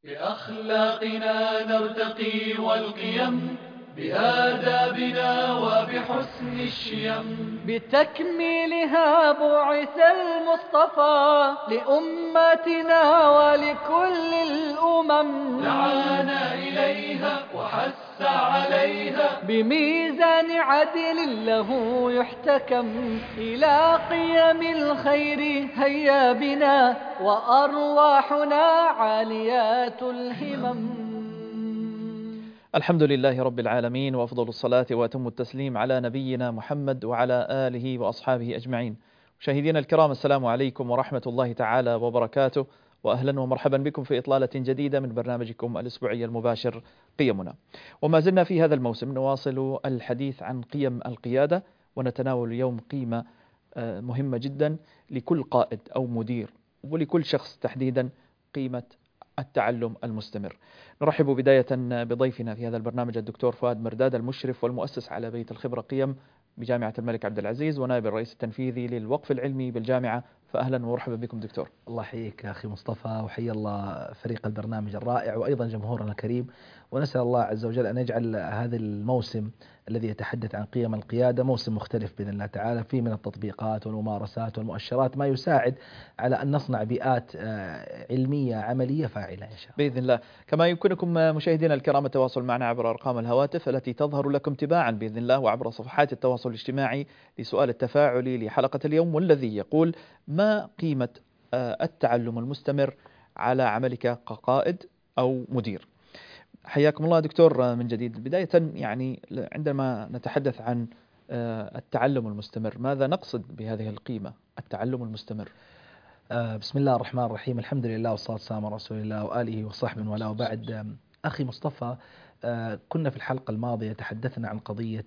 بأخلاقنا نرتقي والقيم، بآدابنا وبحسن الشيم، بتكميلها بعث المصطفى لأمتنا ولكل الأمم، دعانا إليها وحث عليها بميزان عدل له يحتكم، إلى قيم الخير هيا بنا وأرواحنا عاليات الهمم. الحمد لله رب العالمين، وأفضل الصلاة وأتم التسليم على نبينا محمد وعلى آله وأصحابه أجمعين. مشاهدينا الكرام، السلام عليكم ورحمة الله تعالى وبركاته، وأهلا ومرحبا بكم في إطلالة جديدة من برنامجكم الأسبوعي المباشر قيمنا. وما زلنا في هذا الموسم نواصل الحديث عن قيم القيادة، ونتناول اليوم قيمة مهمة جدا لكل قائد أو مدير، ولكل شخص تحديدا، قيمة التعلم المستمر. نرحب بداية بضيفنا في هذا البرنامج الدكتور فؤاد مرداد، المشرف والمؤسس على بيت الخبرة قيم بجامعة الملك عبد العزيز، ونائب الرئيس التنفيذي للوقف العلمي بالجامعة. فأهلا ومرحبا بكم دكتور. الله يحييك أخي مصطفى، وحيا الله فريق البرنامج الرائع وأيضا جمهورنا الكريم، ونسأل الله عز وجل أن يجعل هذا الموسم الذي يتحدث عن قيم القيادة موسم مختلف بإذن الله تعالى، فيه من التطبيقات والممارسات والمؤشرات ما يساعد على أن نصنع بيئات علمية عملية فاعلة إن شاء الله بإذن الله. كما يمكنكم مشاهدينا الكرام التواصل معنا عبر أرقام الهواتف التي تظهر لكم تباعا بإذن الله، وعبر صفحات التواصل الاجتماعي لسؤال التفاعلي لحلقة اليوم، والذي يقول: ما قيمة التعلم المستمر على عملك كقائد أو مدير؟ حياكم الله دكتور من جديد. بداية يعني عندما نتحدث عن التعلم المستمر، ماذا نقصد بهذه القيمة التعلم المستمر؟ بسم الله الرحمن الرحيم، الحمد لله والصلاة والسلام على رسول الله وآله وصحبه ولا وبعد. أخي مصطفى، كنا في الحلقة الماضية تحدثنا عن قضية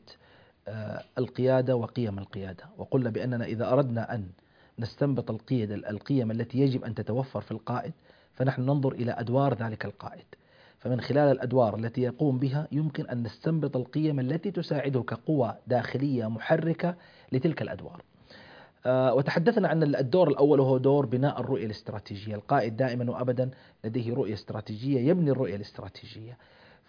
القيادة وقيم القيادة، وقلنا بأننا إذا أردنا أن نستنبط القيم التي يجب أن تتوفر في القائد، فنحن ننظر إلى أدوار ذلك القائد، فمن خلال الأدوار التي يقوم بها يمكن أن نستنبط القيم التي تساعده كقوى داخلية محركة لتلك الأدوار. وتحدثنا عن الدور الأول وهو دور بناء الرؤية الاستراتيجية. القائد دائما وأبدا لديه رؤية استراتيجية، يبني الرؤية الاستراتيجية،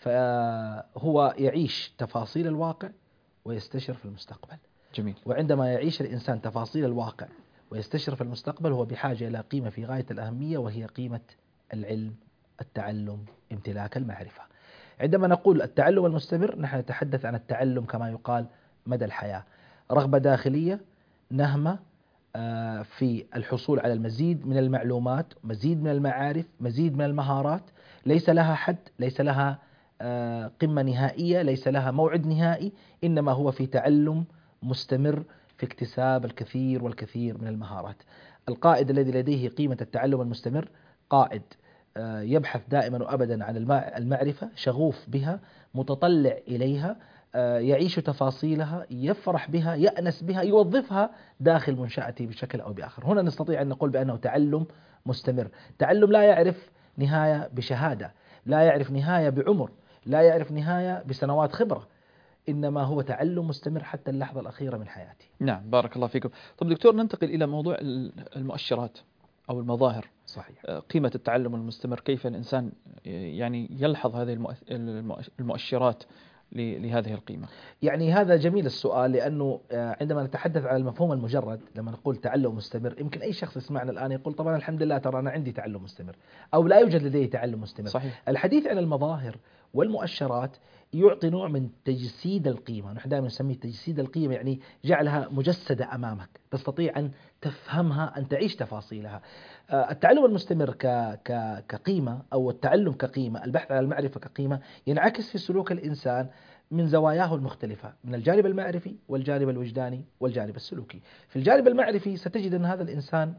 فهو يعيش تفاصيل الواقع ويستشر في المستقبل. جميل. وعندما يعيش الإنسان تفاصيل الواقع ويستشر في المستقبل، هو بحاجة إلى قيمة في غاية الأهمية، وهي قيمة العلم، التعلم، امتلاك المعرفة. عندما نقول التعلم المستمر، نحن نتحدث عن التعلم كما يقال مدى الحياة، رغبة داخلية، نهمة في الحصول على المزيد من المعلومات، مزيد من المعارف، مزيد من المهارات، ليس لها حد، ليس لها قمة نهائية، ليس لها موعد نهائي، إنما هو في تعلم مستمر، في اكتساب الكثير والكثير من المهارات. القائد الذي لديه قيمة التعلم المستمر قائد يبحث دائما وأبدا عن المعرفة، شغوف بها، متطلع إليها، يعيش تفاصيلها، يفرح بها، يأنس بها، يوظفها داخل منشأته بشكل أو بآخر. هنا نستطيع أن نقول بأنه تعلم مستمر. تعلم لا يعرف نهاية بشهادة، لا يعرف نهاية بعمر، لا يعرف نهاية بسنوات خبرة، إنما هو تعلم مستمر حتى اللحظة الأخيرة من حياته. نعم، بارك الله فيكم. طب دكتور، ننتقل إلى موضوع المؤشرات أو المظاهر. صحيح. قيمة التعلم المستمر، كيف الإنسان يعني يلحظ هذه المؤشرات لهذه القيمة؟ يعني هذا جميل السؤال، لأنه عندما نتحدث عن المفهوم المجرد، لما نقول تعلم مستمر، يمكن أي شخص يسمعنا الآن يقول طبعا الحمد لله ترى أنا عندي تعلم مستمر، أو لا يوجد لديه تعلم مستمر. صحيح. الحديث عن المظاهر والمؤشرات يعطي نوع من تجسيد القيمة، نحن دائما نسميه تجسيد القيمة، يعني جعلها مجسدة أمامك، تستطيع أن تفهمها، أن تعيش تفاصيلها. التعلم المستمر كقيمة، أو التعلم كقيمة، البحث عن المعرفة كقيمة، ينعكس في سلوك الإنسان من زواياه المختلفة، من الجانب المعرفي والجانب الوجداني والجانب السلوكي. في الجانب المعرفي ستجد أن هذا الإنسان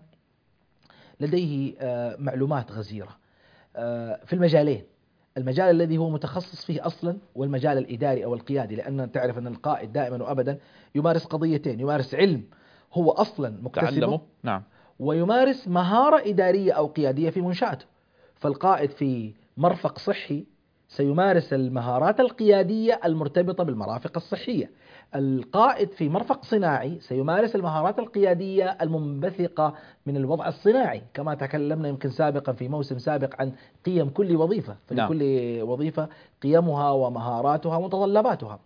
لديه معلومات غزيرة في المجالين، المجال الذي هو متخصص فيه أصلا، والمجال الإداري أو القيادي، لأن تعرف أن القائد دائما وأبدا يمارس قضيتين: يمارس علم هو أصلا مكتسبه، تعلمه، نعم، ويمارس مهارة إدارية أو قيادية في منشأته. فالقائد في مرفق صحي سيمارس المهارات القيادية المرتبطة بالمرافق الصحية. القائد في مرفق صناعي سيمارس المهارات القيادية المنبثقة من الوضع الصناعي، كما تكلمنا يمكن سابقا في موسم سابق عن قيم كل وظيفة، فلكل وظيفة قيمها ومهاراتها ومتطلباتها.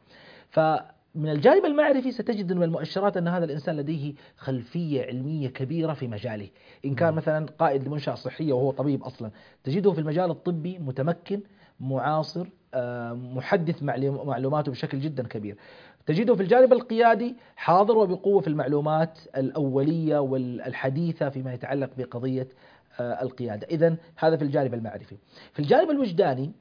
فمن الجانب المعرفي ستجد من المؤشرات أن هذا الإنسان لديه خلفية علمية كبيرة في مجاله. إن كان مثلا قائد لمنشأة صحية وهو طبيب أصلا، تجده في المجال الطبي متمكن معاصر، محدث معلوماته بشكل جدا كبير. تجده في الجانب القيادي حاضر وبقوة في المعلومات الأولية والحديثة فيما يتعلق بقضية القيادة. إذن هذا في الجانب المعرفي. في الجانب الوجداني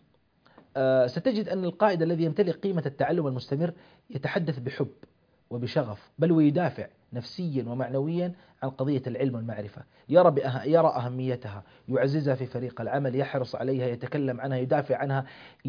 ستجد أن القائد الذي يمتلك قيمة التعلم المستمر يتحدث بحب وبشغف، بل ويدافع نفسيا ومعنويا عن قضية العلم والمعرفة، يرى أهميتها، يعززها في فريق العمل، يحرص عليها، يتكلم عنها، يدافع عنها،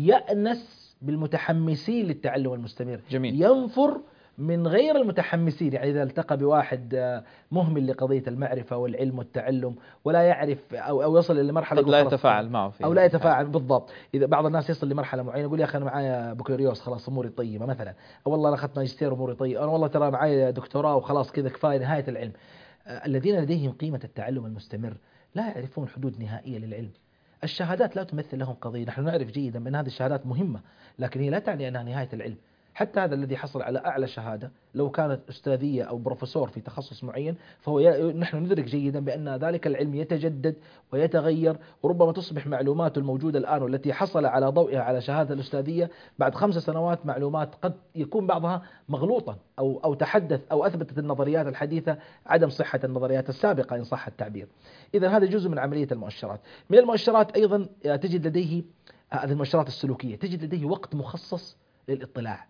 يأنس بالمتحمسين للتعلم المستمر. جميل. ينفر من غير المتحمسين، يعني إذا التقى بواحد مهمل لقضية المعرفة والعلم والتعلم ولا يعرف أو يصل إلى مرحلة قد لا يتفاعل معه فيه أو لا يتفاعل بالضبط. إذا بعض الناس يصل لمرحلة معينة يقول يا أخي أنا معايا بكالوريوس خلاص أموري طيبة مثلا، أو والله أنا أخذت ماجستير أموري طيبة، أنا والله ترى معايا دكتوراه وخلاص كذا كفاية نهاية العلم. الذين لديهم قيمة التعلم المستمر لا يعرفون حدود نهائية للعلم. الشهادات لا تمثل لهم قضية، نحن نعرف جيدا بأن هذه الشهادات مهمة، لكن هي لا تعني أنها نهاية العلم. حتى هذا الذي حصل على أعلى شهادة لو كانت أستاذية أو بروفيسور في تخصص معين، فهو نحن ندرك جيدا بأن ذلك العلم يتجدد ويتغير، وربما تصبح معلوماته الموجودة الآن والتي حصل على ضوئها على شهادة الأستاذية بعد 5 سنوات معلومات قد يكون بعضها مغلوطا أو تحدث أو أثبتت النظريات الحديثة عدم صحة النظريات السابقة إن صح التعبير. إذا هذا جزء من عملية المؤشرات. من المؤشرات أيضا تجد لديه هذه المؤشرات السلوكية، تجد لديه وقت مخصص للاطلاع،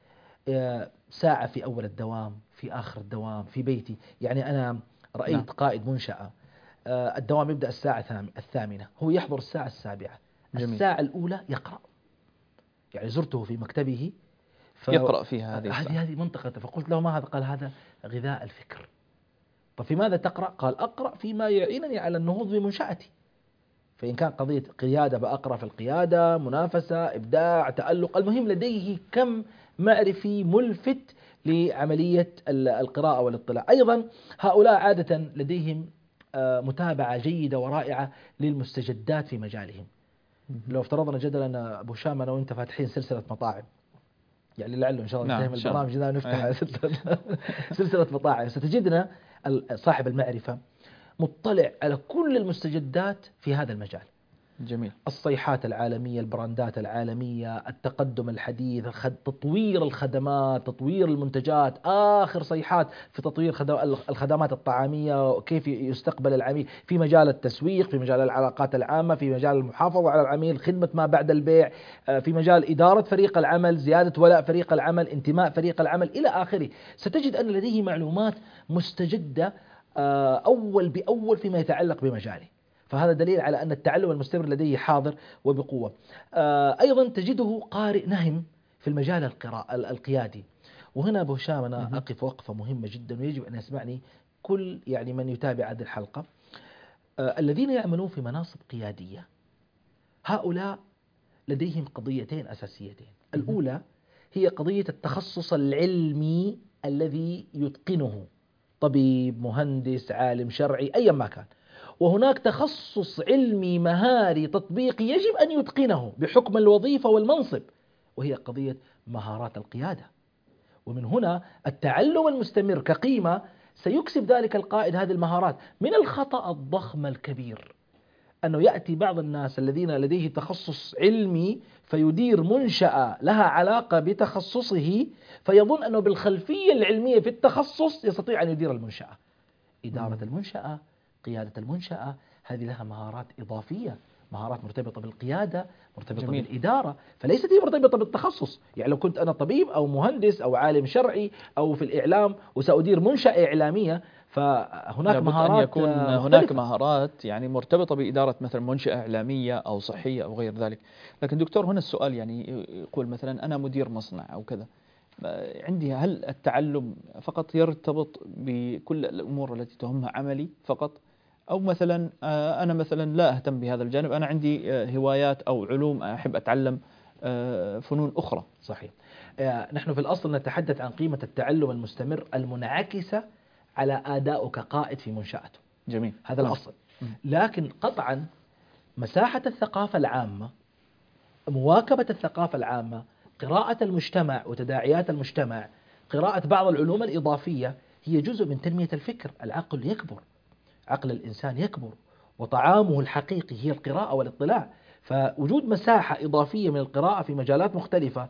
ساعة في أول الدوام، في آخر الدوام، في بيتي. يعني أنا رأيت قائد منشأة الدوام يبدأ الساعة 8، هو يحضر الساعة 7. جميل. الساعة الأولى يقرأ، يعني زرته في مكتبه يقرأ فيها هذه منطقة. فقلت له ما هذا؟ قال هذا غذاء الفكر. طب في ماذا تقرأ؟ قال أقرأ فيما يعينني على النهوض بمنشأتي. فإن كان قضية قيادة بأقرأ في القيادة، منافسة، إبداع، تألق، المهم لديه كم معرفي ملفت لعملية القراءة والاطلاع. أيضا هؤلاء عادة لديهم متابعة جيدة ورائعة للمستجدات في مجالهم. لو افترضنا جدلا أن أبو شام أنا وأنت فاتحين سلسلة مطاعم، يعني لعله إن شاء الله ننتهي من البرنامج ذا نفتح سلسلة مطاعم، ستجدنا صاحب المعرفة مطلع على كل المستجدات في هذا المجال. جميل. الصيحات العالمية، البراندات العالمية، التقدم الحديث، تطوير الخدمات، تطوير المنتجات، آخر صيحات في تطوير الخدمات الطعامية، كيف يستقبل العميل في مجال التسويق، في مجال العلاقات العامة، في مجال المحافظة على العميل، خدمة ما بعد البيع، في مجال إدارة فريق العمل، زيادة ولاء فريق العمل، انتماء فريق العمل إلى آخره. ستجد أن لديه معلومات مستجدة أول بأول فيما يتعلق بمجاله. فهذا دليل على أن التعلم المستمر لديه حاضر وبقوة. أيضا تجده قارئ نهم في المجال القيادي. وهنا أبو هشام أنا أقف وقفة مهمة جدا ويجب أن يسمعني كل يعني من يتابع هذه الحلقة. الذين يعملون في مناصب قيادية هؤلاء لديهم قضيتين أساسيتين. الأولى هي قضية التخصص العلمي الذي يتقنه، طبيب، مهندس، عالم شرعي، أيا ما كان. وهناك تخصص علمي مهاري تطبيقي يجب أن يتقنه بحكم الوظيفة والمنصب، وهي قضية مهارات القيادة. ومن هنا التعلم المستمر كقيمة سيكسب ذلك القائد هذه المهارات. من الخطأ الضخم الكبير أنه يأتي بعض الناس الذين لديه تخصص علمي فيدير منشأة لها علاقة بتخصصه، فيظن أنه بالخلفية العلمية في التخصص يستطيع أن يدير المنشأة. إدارة المنشأة، قيادة المنشأة، هذه لها مهارات إضافية، مهارات مرتبطة بالقيادة، مرتبطة جميل. بالإدارة، فليست هي مرتبطة بالتخصص. يعني لو كنت أنا طبيب أو مهندس أو عالم شرعي أو في الإعلام وسأدير منشأة إعلامية، فهناك مهارات أن يكون هناك مهارات يعني مرتبطة بإدارة مثلا منشأة إعلامية أو صحية أو غير ذلك. لكن دكتور هنا السؤال يعني يقول مثلا أنا مدير مصنع أو كذا، عندي هل التعلم فقط يرتبط بكل الأمور التي تهمها عملي فقط، أو مثلا أنا مثلا لا أهتم بهذا الجانب، أنا عندي هوايات أو علوم أحب أتعلم فنون أخرى. صحيح. نحن في الأصل نتحدث عن قيمة التعلم المستمر المنعكسة على أدائك كقائد في منشأته. جميل. هذا الأصل. لكن قطعا مساحة الثقافة العامة، مواكبة الثقافة العامة، قراءة المجتمع وتداعيات المجتمع، قراءة بعض العلوم الإضافية، هي جزء من تنمية الفكر. العقل يكبر، عقل الإنسان يكبر، وطعامه الحقيقي هي القراءة والاطلاع. فوجود مساحة إضافية من القراءة في مجالات مختلفة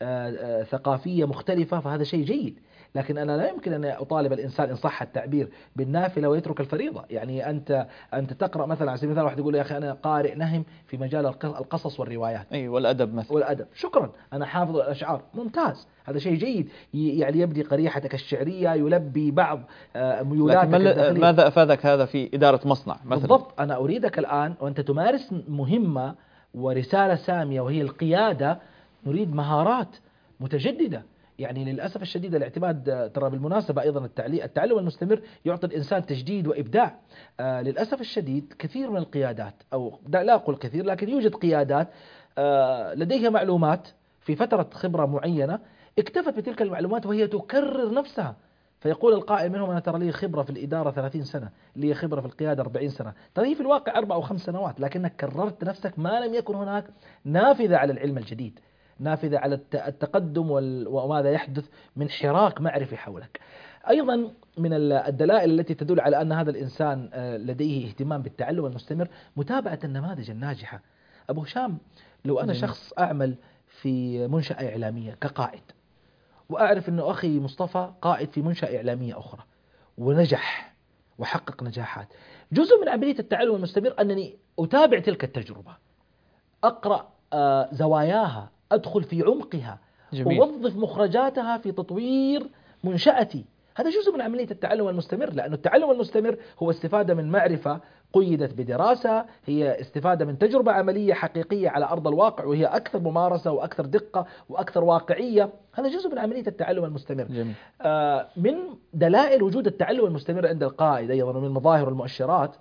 ثقافية مختلفة فهذا شيء جيد. لكن أنا لا يمكن أن أطالب الإنسان إن صح التعبير بالنافلة ويترك الفريضة. يعني أنت تقرأ مثلا على سبيل المثال، واحد يقول يا أخي أنا قارئ نهم في مجال القصص والروايات أي والأدب مثلا، والأدب، شكرا، أنا حافظ الأشعار، ممتاز، هذا شيء جيد، يعني يبدي قريحتك الشعرية، يلبي بعض ميولاتك الداخلية. ماذا أفادك هذا في إدارة مصنع مثلا؟ بالضبط. أنا أريدك الآن وأنت تمارس مهمة ورسالة سامية وهي القيادة، نريد مهارات متجددة. يعني للأسف الشديد الاعتماد، ترى بالمناسبة أيضا التعلم المستمر يعطي الإنسان تجديد وإبداع. للأسف الشديد كثير من القيادات، أو لا أقول كثير لكن يوجد قيادات لديها معلومات في فترة خبرة معينة، اكتفت بتلك المعلومات وهي تكرر نفسها. فيقول القائل منهم أنا ترى لي خبرة في الإدارة 30 سنة، لي خبرة في القيادة 40 سنة، ترى هي في الواقع 4 أو 5 سنوات، لكنك كررت نفسك ما لم يكن هناك نافذة على العلم الجديد، نافذة على التقدم وماذا يحدث من حراك معرفي حولك. أيضا من الدلائل التي تدل على أن هذا الإنسان لديه اهتمام بالتعلم المستمر متابعة النماذج الناجحة. أبو هشام، لو أنا شخص أعمل في منشأة إعلامية كقائد، وأعرف أنه أخي مصطفى قائد في منشأة إعلامية أخرى ونجح وحقق نجاحات، جزء من عملية التعلم المستمر أنني أتابع تلك التجربة، أقرأ زواياها، أدخل في عمقها، جميل. أوظف مخرجاتها في تطوير منشأتي. هذا جزء من عملية التعلم المستمر، لأن التعلم المستمر هو استفادة من معرفة قيدت بدراسة، هي استفادة من تجربة عملية حقيقية على أرض الواقع، وهي أكثر ممارسة وأكثر دقة وأكثر واقعية. هذا جزء من عملية التعلم المستمر. جميل. من دلائل وجود التعلم المستمر عند القائد أيضا، من المظاهر والمؤشرات،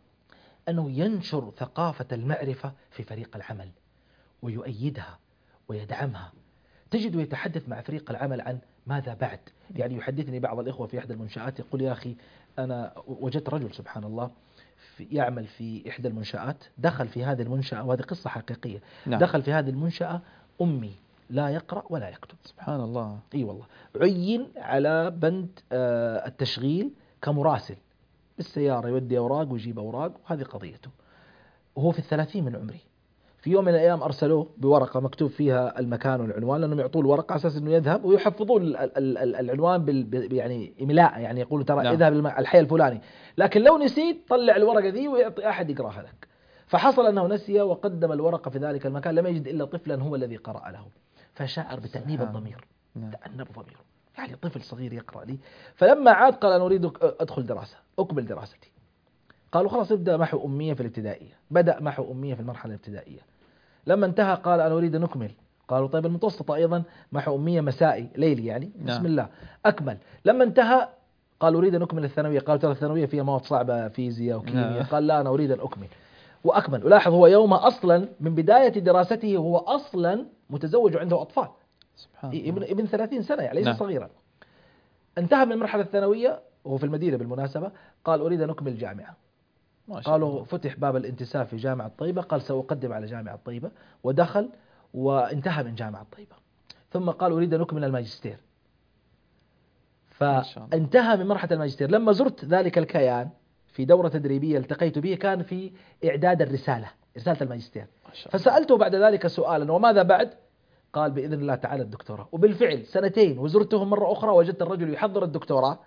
أنه ينشر ثقافة المعرفة في فريق العمل ويؤيدها ويدعمها. تجده يتحدث مع فريق العمل عن ماذا بعد. يعني يحدثني بعض الإخوة في إحدى المنشآت يقول يا أخي أنا وجدت رجل سبحان الله يعمل في إحدى المنشآت، دخل في هذه المنشأة، وهذه قصة حقيقية. نعم. دخل في هذه المنشأة أمي لا يقرأ ولا يكتب، سبحان الله. إي والله. عين على بند التشغيل كمراسل بالسيارة، يودي أوراق ويجيب أوراق، وهذه قضيته. وهو في 30 من عمري. في يوم من الأيام أرسلوه بورقة مكتوب فيها المكان والعنوان، لأنهم يعطوه الورقة على أساس إنه يذهب ويحفظون العنوان يعني إملاء، يعني يقولوا ترى نعم. اذهب الحي الفلاني، لكن لو نسيت طلع الورقة ذي ويعطي أحد يقرأها لك. فحصل أنه نسي وقدم الورقة في ذلك المكان، لم يجد إلا طفلا هو الذي قرأ له، فشعر بتأنيب الضمير. تأنب ضميره، يعني طفل صغير يقرأ لي. فلما عاد قال أنا أريد أدخل دراسة، أكمل دراستي. قالوا خلاص ابدأ محو أمية في الابتدائية. بدأ محو أمية في المرحلة الابتدائية. لما انتهى قال أنا أريد أن أكمل. قالوا طيب المتوسطة أيضا محو أمية مسائي ليلي، يعني بسم الله أكمل. لما انتهى قال أريد أن أكمل الثانوية. قالوا ترى الثانوية فيها مواد صعبة، فيزياء وكيمياء. قال لا أنا أريد أن أكمل وأكمل. ولاحظ هو يوم أصلا من بداية دراسته هو أصلا متزوج وعنده أطفال، سبحان الله. ابن 30 سنة، يعني ليس صغيرا. انتهى من المرحلة الثانوية وهو في المدينة بالمناسبة، قال أريد أن أكمل جامعة. قالوا فتح باب الانتساب في جامعة طيبة، قال سأقدم على جامعة طيبة، ودخل وانتهى من جامعة طيبة. ثم قال أريد أن أكمل الماجستير، فانتهى من مرحلة الماجستير. لما زرت ذلك الكيان في دورة تدريبية التقيت به، كان في إعداد رسالة الماجستير. فسألته بعد ذلك سؤالا وماذا بعد؟ قال بإذن الله تعالى الدكتوراه. وبالفعل 2 وزرتهم مرة أخرى وجدت الرجل يحضر الدكتوراه،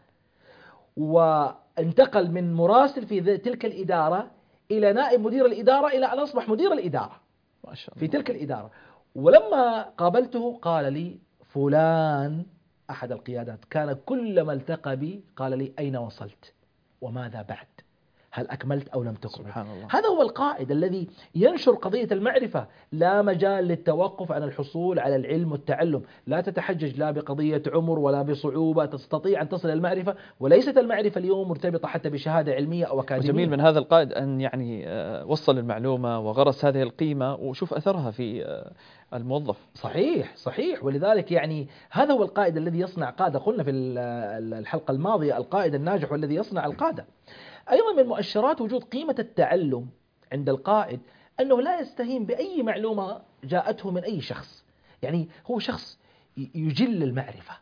وانتقل من مراسل في تلك الإدارة إلى نائب مدير الإدارة، إلى أن أصبح مدير الإدارة ما شاء الله في تلك الإدارة. ولما قابلته قال لي فلان أحد القيادات كان كلما التقى بي قال لي أين وصلت وماذا بعد. هل أكملت أو لم تكمل؟ سبحان الله. هذا هو القائد الذي ينشر قضية المعرفة. لا مجال للتوقف عن الحصول على العلم والتعلم. لا تتحجج لا بقضية عمر ولا بصعوبة، تستطيع أن تصل إلى المعرفة، وليست المعرفة اليوم مرتبطة حتى بشهادة علمية أو أكاديمية. وجميل من هذا القائد أن يعني وصل المعلومة وغرس هذه القيمة، وشوف أثرها في الموظف. صحيح صحيح. ولذلك يعني هذا هو القائد الذي يصنع قادة. قلنا في الحلقة الماضية القائد الناجح والذي يصنع القادة. أيضا من مؤشرات وجود قيمة التعلم عند القائد أنه لا يستهين بأي معلومة جاءته من أي شخص. يعني هو شخص يجل المعرفة،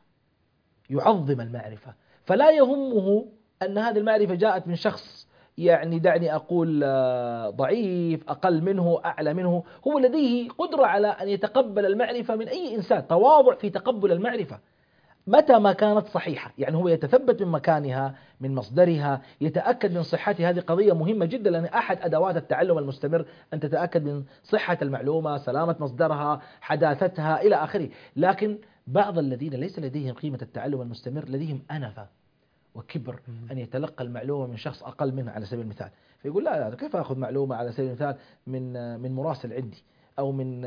يعظم المعرفة، فلا يهمه أن هذه المعرفة جاءت من شخص يعني دعني أقول ضعيف، أقل منه، أعلى منه. هو لديه قدرة على أن يتقبل المعرفة من أي إنسان، تواضع في تقبل المعرفة متى ما كانت صحيحة. يعني هو يتثبت من مكانها، من مصدرها، يتأكد من صحتها. هذه قضية مهمة جدا، لأن أحد أدوات التعلم المستمر أن تتأكد من صحة المعلومة، سلامة مصدرها، حداثتها إلى آخره. لكن بعض الذين ليس لديهم قيمة التعلم المستمر لديهم أنفة وكبر أن يتلقى المعلومة من شخص أقل منه على سبيل المثال، فيقول لا كيف أخذ معلومة على سبيل المثال من مراسل عندي أو من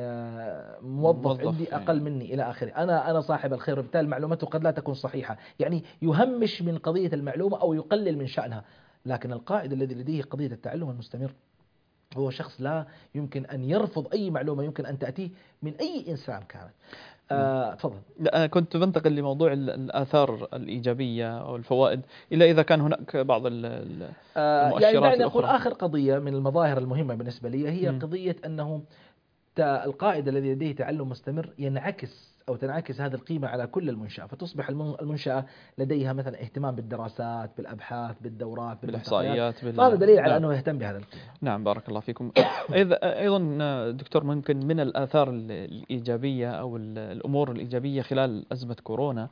موظف عندي أقل مني إلى آخره. أنا صاحب الخير، وبالتالي معلومته قد لا تكون صحيحة. يعني يهمش من قضية المعلومة أو يقلل من شأنها. لكن القائد الذي لديه قضية التعلم المستمر هو شخص لا يمكن أن يرفض أي معلومة يمكن أن تأتيه من أي إنسان كانت. تفضل. لا، كنت بنتقل لموضوع الآثار الإيجابية أو الفوائد، إلا إذا كان هناك بعض المؤشرات يعني الأخرى. نقول آخر قضية من المظاهر المهمة بالنسبة لي هي قضية أنه القائد الذي لديه تعلم مستمر ينعكس أو تنعكس هذه القيمة على كل المنشأة، فتصبح المنشأة لديها مثلا اهتمام بالدراسات، بالأبحاث، بالدورات، بالإحصائيات، هذا دليل على نعم. أنه يهتم بهذا القيمة. نعم، بارك الله فيكم. أيضا دكتور، ممكن من الآثار الإيجابية أو الأمور الإيجابية خلال أزمة كورونا،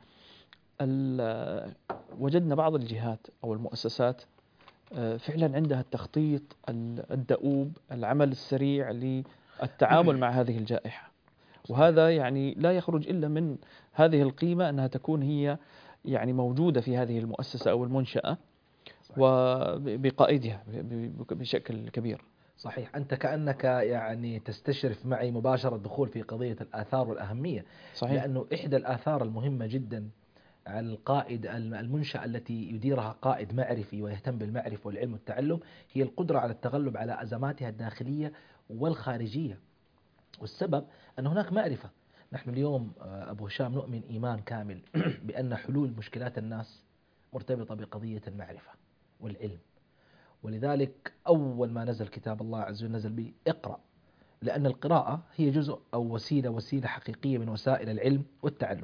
وجدنا بعض الجهات أو المؤسسات فعلا عندها التخطيط الدؤوب، العمل السريع للتعامل مع هذه الجائحة. وهذا يعني لا يخرج إلا من هذه القيمة، أنها تكون هي يعني موجودة في هذه المؤسسة أو المنشأة وبقائدها بشكل كبير. صحيح. أنت كأنك يعني تستشرف معي مباشرة الدخول في قضية الآثار والأهمية. صحيح. لأنه إحدى الآثار المهمة جدا على القائد المنشأة التي يديرها قائد معرفي ويهتم بالمعرفة والعلم والتعلم هي القدرة على التغلب على أزماتها الداخلية والخارجية. والسبب أن هناك معرفة. نحن اليوم أبو هشام نؤمن إيمان كامل بأن حلول مشكلات الناس مرتبطة بقضية المعرفة والعلم. ولذلك أول ما نزل كتاب الله عز وجل نزل به اقرأ، لأن القراءة هي جزء أو وسيلة حقيقية من وسائل العلم والتعلم.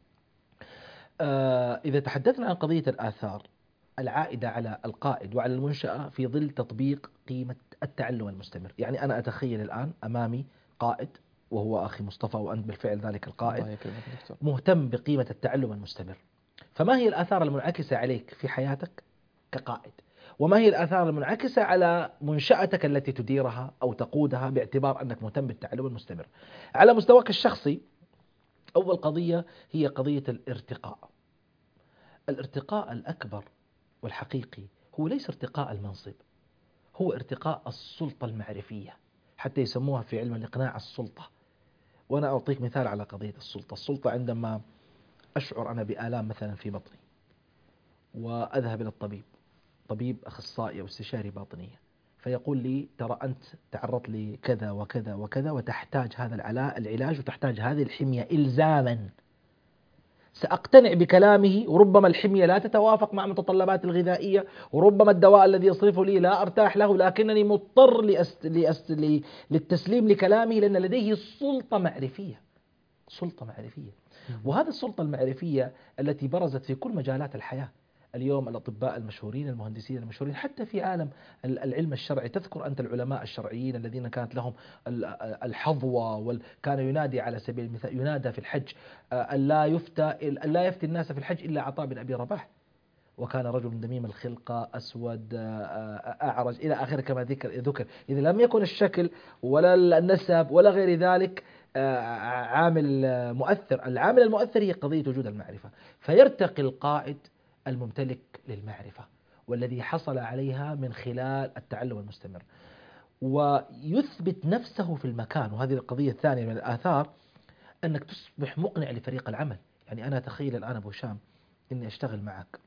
إذا تحدثنا عن قضية الآثار العائدة على القائد وعلى المنشأة في ظل تطبيق قيمة التعلم المستمر، يعني أنا أتخيل الآن أمامي قائد وهو أخي مصطفى وأنت بالفعل ذلك القائد مهتم بقيمة التعلم المستمر. فما هي الآثار المنعكسة عليك في حياتك كقائد؟ وما هي الآثار المنعكسة على منشأتك التي تديرها أو تقودها باعتبار أنك مهتم بالتعلم المستمر؟ على مستواك الشخصي، أول قضية هي قضية الارتقاء. الارتقاء الأكبر والحقيقي هو ليس ارتقاء المنصب، هو ارتقاء السلطة المعرفية، حتى يسموها في علم الإقناع السلطة. وأنا أعطيك مثال على قضية السلطة. السلطة عندما أشعر أنا بآلام مثلا في بطني وأذهب إلى طبيب أخصائي أو استشاري باطنية، فيقول لي ترى أنت تعرضت لكذا وكذا وكذا وتحتاج هذا العلاج وتحتاج هذه الحمية إلزاما. سأقتنع بكلامه، وربما الحمية لا تتوافق مع متطلبات الغذائية، وربما الدواء الذي يصرفه لي لا أرتاح له، لكنني مضطر للتسليم لكلامه لأن لديه سلطة معرفية. سلطة معرفية. وهذه السلطة المعرفية التي برزت في كل مجالات الحياة. اليوم الأطباء المشهورين، المهندسين المشهورين، حتى في عالم العلم الشرعي، تذكر أنت العلماء الشرعيين الذين كانت لهم الحظوة، كان ينادي على سبيل المثال ينادى في الحج لا يفتي الناس في الحج إلا عطاء بن أبي رباح، وكان رجل دميم الخلقة أسود أعرج إلى آخره كما ذكر. إذا لم يكن الشكل ولا النسب ولا غير ذلك عامل مؤثر، العامل المؤثر هي قضية وجود المعرفة. فيرتقي القائد الممتلك للمعرفة والذي حصل عليها من خلال التعلم المستمر، ويثبت نفسه في المكان. وهذه القضية الثانية من الآثار، أنك تصبح مقنع لفريق العمل. يعني أنا أتخيل الآن أبو هشام إني أشتغل معك،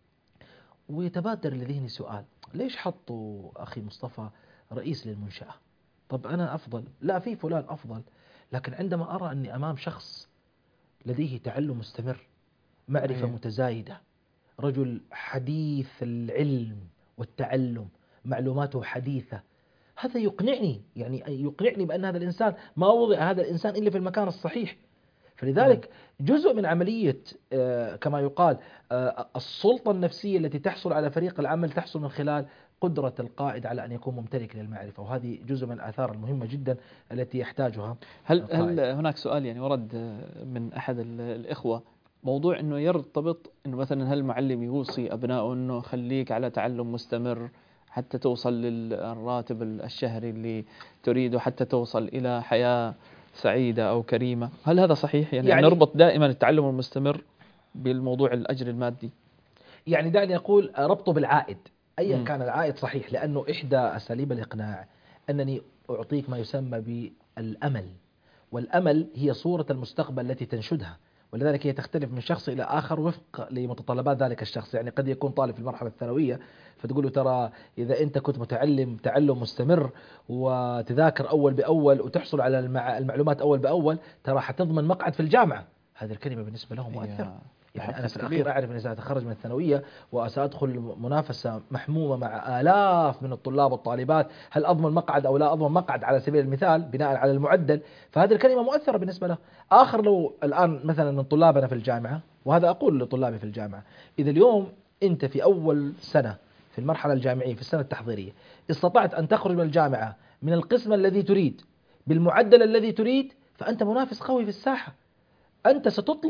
ويتبادر لذهني سؤال: ليش حطوا أخي مصطفى رئيس للمنشأة؟ طب أنا أفضل، لا في فلان أفضل، لكن عندما أرى أني أمام شخص لديه تعلم مستمر، معرفة متزايدة، رجل حديث العلم والتعلم، معلوماته حديثة، هذا يقنعني، يعني يقنعني بأن هذا الإنسان ما وضع هذا الإنسان إلا في المكان الصحيح. فلذلك جزء من عملية كما يقال السلطة النفسية التي تحصل على فريق العمل تحصل من خلال قدرة القائد على أن يكون ممتلك للمعرفة، وهذه جزء من الآثار المهمة جدا التي يحتاجها هل هناك سؤال يعني ورد من أحد الإخوة، موضوع أنه يرتبط أنه مثلا هل المعلم يوصي أبنائه أنه خليك على تعلم مستمر حتى توصل للراتب الشهري اللي تريده، حتى توصل إلى حياة سعيدة أو كريمة؟ هل هذا صحيح؟ يعني نربط دائما التعلم المستمر بالموضوع الأجر المادي؟ يعني دعني أقول ربطه بالعائد، أيا كان العائد صحيح، لأنه إحدى أساليب الإقناع أنني أعطيك ما يسمى بالأمل، والأمل هي صورة المستقبل التي تنشدها، ولذلك هي تختلف من شخص إلى آخر وفق لمتطلبات ذلك الشخص. يعني قد يكون طالب في المرحلة الثانوية فتقول له ترى إذا أنت كنت متعلم تعلم مستمر وتذاكر أول بأول وتحصل على المعلومات أول بأول، ترى حتضمن مقعد في الجامعة. هذه الكلمة بالنسبة له مؤثرة. يعني أنا في الأخير أعرف أني سأتخرج من الثانوية وسأدخل منافسة محمومة مع آلاف من الطلاب والطالبات، هل أضمن مقعد أو لا أضمن مقعد على سبيل المثال بناء على المعدل؟ فهذه الكلمة مؤثرة بالنسبة له. آخر لو الآن مثلا من طلابنا في الجامعة، وهذا أقول لطلابي في الجامعة، إذا اليوم أنت في أول سنة في المرحلة الجامعية في السنة التحضيرية استطعت أن تخرج من الجامعة من القسم الذي تريد بالمعدل الذي تريد، فأنت منافس قوي في الساحة. أنت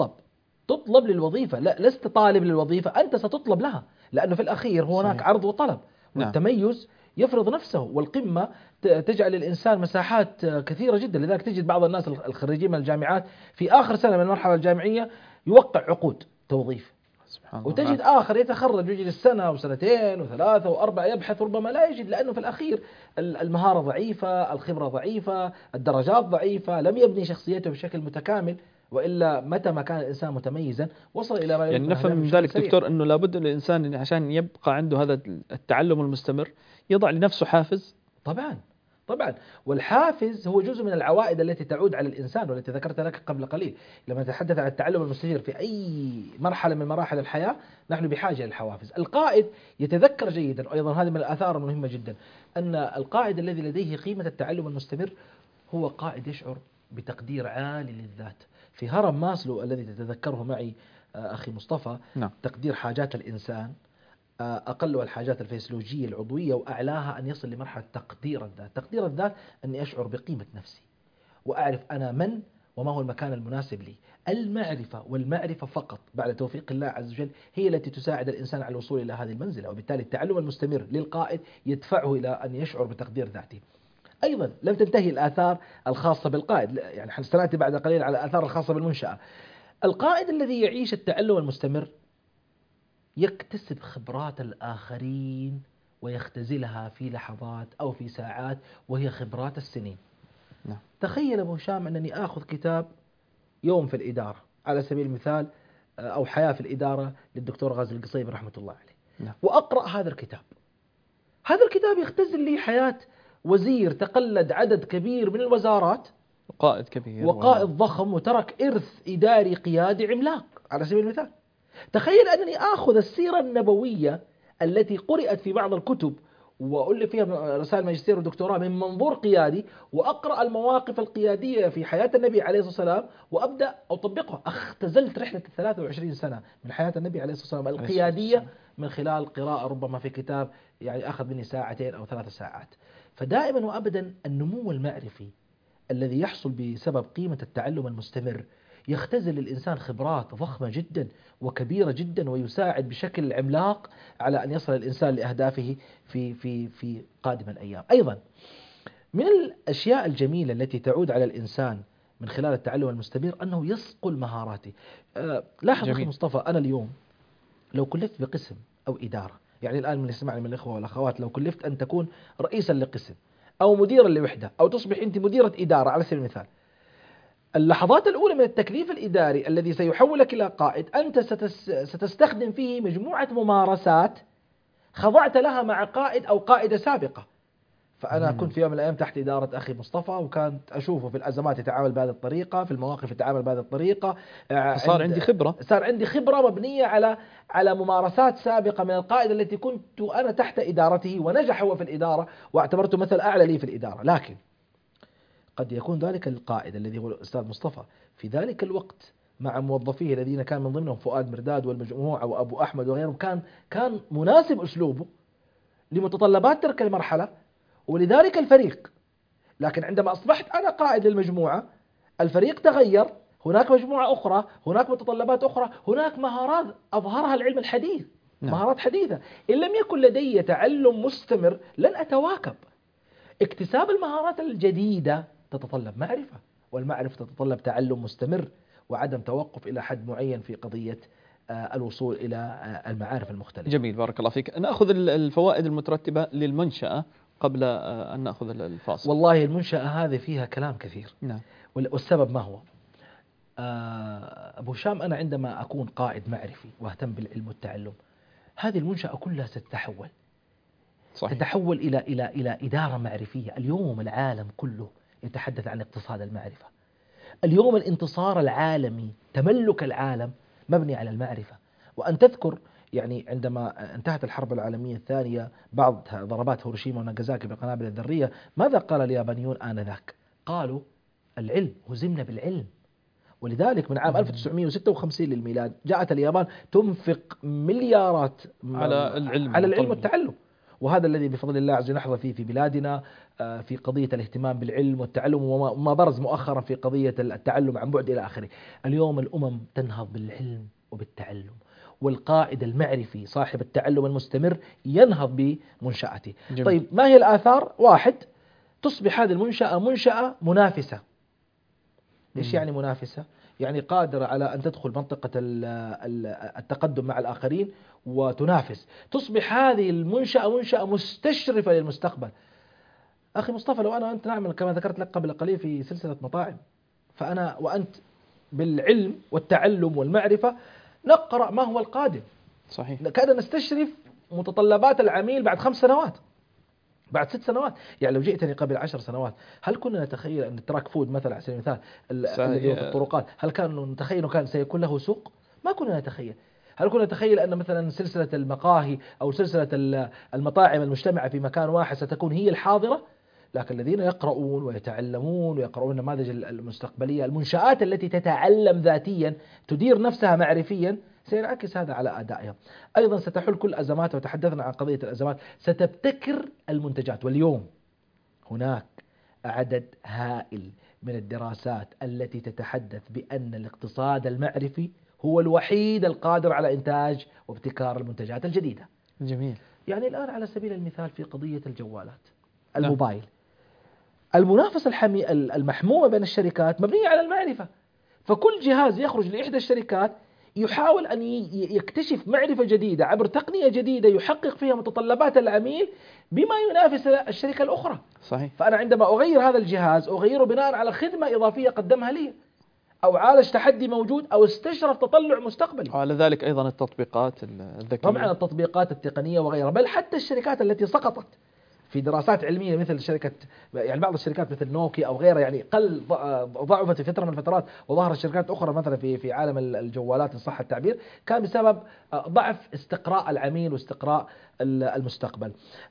تطلب للوظيفة، لا لست طالب للوظيفة، أنت ستطلب لها، لأنه في الأخير هناك عرض وطلب، والتميز يفرض نفسه، والقمة تجعل الإنسان مساحات كثيرة جدا. لذلك تجد بعض الناس الخريجين من الجامعات في آخر سنة من المرحلة الجامعية يوقع عقود توظيف، وتجد آخر يتخرج يجلس سنة وسنتين وثلاثة وأربعة يبحث، ربما لا يجد، لأنه في الأخير المهارة ضعيفة، الخبرة ضعيفة، الدرجات ضعيفة، لم يبني شخصيته بشكل متكامل. وإلا متى ما كان الإنسان متميزا وصل إلى ما يعني نفهم من ذلك دكتور أنه لابد الإنسان عشان يبقى عنده هذا التعلم المستمر يضع لنفسه حافز. طبعا، والحافز هو جزء من العوائد التي تعود على الإنسان، والتي ذكرت لك قبل قليل. لما نتحدث عن التعلم المستمر في أي مرحلة من مراحل الحياة نحن بحاجة للحوافز. القائد يتذكر جيدا، أيضا هذه من الآثار المهمة جدا، أن القائد الذي لديه قيمة التعلم المستمر هو قائد يشعر بتقدير عالي للذات. في هرم ماسلو الذي تتذكره معي أخي مصطفى، تقدير حاجات الإنسان أقلها الحاجات الفسيولوجية العضوية، وأعلاها أن يصل لمرحلة تقدير الذات. تقدير الذات أني أشعر بقيمة نفسي وأعرف أنا من وما هو المكان المناسب لي. المعرفة والمعرفة فقط بعد توفيق الله عز وجل هي التي تساعد الإنسان على الوصول إلى هذه المنزلة، وبالتالي التعلم المستمر للقائد يدفعه إلى أن يشعر بتقدير ذاته. أيضا لم تنتهي الآثار الخاصة بالقائد، يعني سنأتي بعد قليل على الآثار الخاصة بالمنشأة. القائد الذي يعيش التعلم المستمر يكتسب خبرات الآخرين ويختزلها في لحظات أو في ساعات، وهي خبرات السنين. تخيل أبو هشام أنني آخذ كتاب يوم في الإدارة على سبيل المثال، أو حياة في الإدارة للدكتور غازي القصيبي رحمة الله عليه، وأقرأ هذا الكتاب. هذا الكتاب يختزل لي حياة وزير تقلد عدد كبير من الوزارات، قائد كبير وقائد ضخم، وترك إرث إداري قيادي عملاق على سبيل المثال. تخيل أنني آخذ السيرة النبوية التي قرأت في بعض الكتب وألف فيها رسائل ماجستير ودكتوراه من منظور قيادي، وأقرأ المواقف القيادية في حياة النبي عليه الصلاة والسلام وأبدأ أطبقها. اختزلت رحلة 23 سنة من حياة النبي عليه الصلاة والسلام القيادية من خلال قراءة ربما في كتاب يعني أخذ مني ساعتين أو 3 ساعات. فدائما وأبدا النمو المعرفي الذي يحصل بسبب قيمة التعلم المستمر يختزل الإنسان خبرات ضخمة جدا وكبيرة جدا، ويساعد بشكل عملاق على أن يصل الإنسان لأهدافه في قادم الأيام. أيضا من الأشياء الجميلة التي تعود على الإنسان من خلال التعلم المستمر أنه يصقل مهاراته. لاحظ أخي مصطفى، أنا اليوم لو كلفت بقسم أو إدارة، يعني الآن من يسمعني من الإخوة والأخوات، لو كلفت أن تكون رئيسا لقسم أو مديرا لوحدة أو تصبح أنت مديرة إدارة على سبيل المثال، اللحظات الأولى من التكليف الإداري الذي سيحولك إلى قائد أنت ستستخدم فيه مجموعة ممارسات خضعت لها مع قائد أو قائدة سابقة. فأنا كنت في يوم من الأيام تحت إدارة أخي مصطفى، وكانت أشوفه في الأزمات يتعامل بهذه الطريقة، في المواقف يتعامل بهذه الطريقة. صار عندي خبرة مبنية على ممارسات سابقة من القائد التي كنت أنا تحت إدارته، ونجح هو في الإدارة واعتبرته مثل أعلى لي في الإدارة. لكن قد يكون ذلك القائد الذي هو الأستاذ مصطفى في ذلك الوقت مع موظفيه الذين كان من ضمنهم فؤاد مرداد والمجموعة وأبو أحمد وغيرهم كان مناسب أسلوبه لمتطلبات تلك المرحلة ولذلك الفريق. لكن عندما أصبحت أنا قائد للمجموعة، الفريق تغير، هناك مجموعة أخرى، هناك متطلبات أخرى، هناك مهارات أظهرها العلم الحديث. مهارات حديثة إن لم يكن لدي تعلم مستمر لن أتواكب. اكتساب المهارات الجديدة تتطلب معرفة، والمعرفة تتطلب تعلم مستمر وعدم توقف إلى حد معين في قضية الوصول إلى المعارف المختلفة. جميل، بارك الله فيك. نأخذ الفوائد المترتبة للمنشأة قبل أن نأخذ الفاصل. والله المنشأة هذه فيها كلام كثير. نعم. والسبب ما هو؟ أبو هشام، أنا عندما أكون قائد معرفي وأهتم بالعلم والتعلم، هذه المنشأة كلها ستتحول. صحيح. تتحول إلى إدارة معرفية. اليوم العالم كله يتحدث عن اقتصاد المعرفة. اليوم الانتصار العالمي، تملك العالم مبني على المعرفة. وأن تذكر يعني عندما انتهت الحرب العالمية الثانية بعض ضربات هيروشيما وناغازاكي بالقنابل الذرية، ماذا قال اليابانيون آنذاك؟ قالوا العلم، هزمنا بالعلم. ولذلك من عام 1956 للميلاد جاءت اليابان تنفق مليارات على العلم والتعلم. وهذا الذي بفضل الله عز وجل نحظى فيه في بلادنا في قضية الاهتمام بالعلم والتعلم، وما برز مؤخرا في قضية التعلم عن بعد إلى آخره. اليوم الأمم تنهض بالعلم وبالتعلم، والقائد المعرفي صاحب التعلم المستمر ينهض بمنشأته. طيب ما هي الآثار؟ واحد، تصبح هذه المنشأة منشأة منافسة. إيش يعني منافسة؟ يعني قادرة على أن تدخل منطقة التقدم مع الآخرين وتنافس. تصبح هذه المنشأة منشأة مستشرفة للمستقبل. أخي مصطفى، لو أنا وأنت نعمل كما ذكرت لك قبل قليل في سلسلة مطاعم، فأنا وأنت بالعلم والتعلم والمعرفة نقرأ ما هو القادم. صحيح. كأننا نستشرف متطلبات العميل بعد 5 سنوات، بعد 6 سنوات. يعني لو جئتني قبل 10 سنوات، هل كنا نتخيل أن التراك فود مثلا على سبيل المثال الذي هو في الطرقات، هل كان نتخيل أنه كان سيكون له سوق؟ ما كنا نتخيل. هل كنا نتخيل أن مثلا سلسلة المقاهي أو سلسلة المطاعم المجتمعة في مكان واحد ستكون هي الحاضرة؟ لكن الذين يقرؤون ويتعلمون ويقرؤون النماذج المستقبلية، المنشآت التي تتعلم ذاتيا تدير نفسها معرفيا، سينعكس هذا على أدائها. أيضا ستحل كل أزمات، وتحدثنا عن قضية الأزمات، ستبتكر المنتجات. واليوم هناك عدد هائل من الدراسات التي تتحدث بأن الاقتصاد المعرفي هو الوحيد القادر على إنتاج وابتكار المنتجات الجديدة. جميل. يعني الآن على سبيل المثال في قضية الجوالات، الموبايل، المنافسة المحمومة بين الشركات مبنية على المعرفة. فكل جهاز يخرج لإحدى الشركات يحاول أن يكتشف معرفة جديدة عبر تقنية جديدة يحقق فيها متطلبات العميل بما ينافس الشركة الأخرى. صحيح. فأنا عندما أغير هذا الجهاز أغيره بناء على خدمة إضافية قدمها لي، أو عالج تحدي موجود، أو استشرف تطلع مستقبلي. وعلى ذلك أيضا التطبيقات الذكية، طبعا التطبيقات التقنية وغيرها. بل حتى الشركات التي سقطت في دراسات علمية مثل شركة، يعني بعض الشركات مثل نوكيا أو غيرها، يعني ضعفت في فترة من الفترات، وظهرت شركات أخرى مثلا في عالم الجوالات إن صح التعبير، كان بسبب ضعف استقراء العميل واستقراء المستقبل.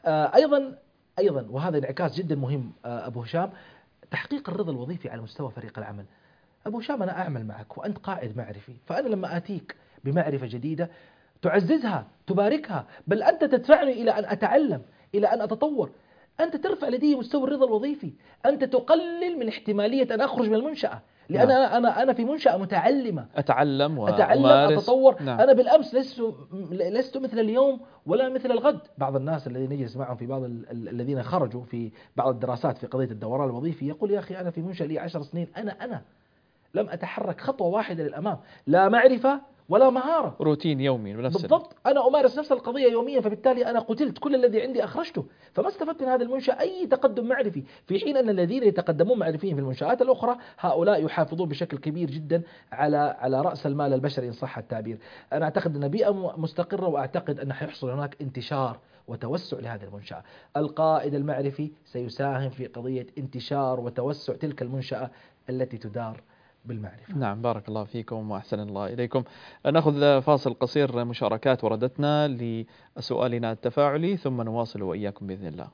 أيضا وهذا انعكاس جدا مهم أبو هشام، تحقيق الرضا الوظيفي على مستوى فريق العمل. أبو هشام، أنا أعمل معك وأنت قائد معرفي، فأنا لما آتيك بمعرفة جديدة تعززها، تباركها، بل أنت تدفعني إلى أن أتعلم، إلى أن أتطور. أنت ترفع لدي مستوى الرضا الوظيفي، أنت تقلل من احتمالية أن أخرج من المنشأة، لأن أنا في منشأة متعلمة، أتعلم أتطور. نعم. أنا بالأمس لست مثل اليوم ولا مثل الغد. بعض الناس الذين نجلس معهم في بعض الذين خرجوا في بعض الدراسات في قضية الدوران الوظيفي يقول يا أخي أنا في منشأة لي 10 سنين، أنا لم أتحرك خطوة واحدة للأمام، لا معرفة ولا مهارة. روتين يومي بنفس بالضبط، أنا أمارس نفس القضية يوميا، فبالتالي أنا قتلت، كل الذي عندي أخرجته، فما استفدت من هذا المنشأ أي تقدم معرفي. في حين أن الذين يتقدمون معرفيا في المنشآت الأخرى هؤلاء يحافظون بشكل كبير جدا على رأس المال البشري إن صح التعبير. أنا أعتقد أن بيئة مستقرة، وأعتقد أن حيحصل هناك انتشار وتوسع لهذه المنشأة. القائد المعرفي سيساهم في قضية انتشار وتوسع تلك المنشأة التي تدار بالمعرفة. نعم، بارك الله فيكم وأحسن الله إليكم. نأخذ فاصل قصير مشاركات وردتنا لسؤالنا التفاعلي، ثم نواصل وإياكم بإذن الله.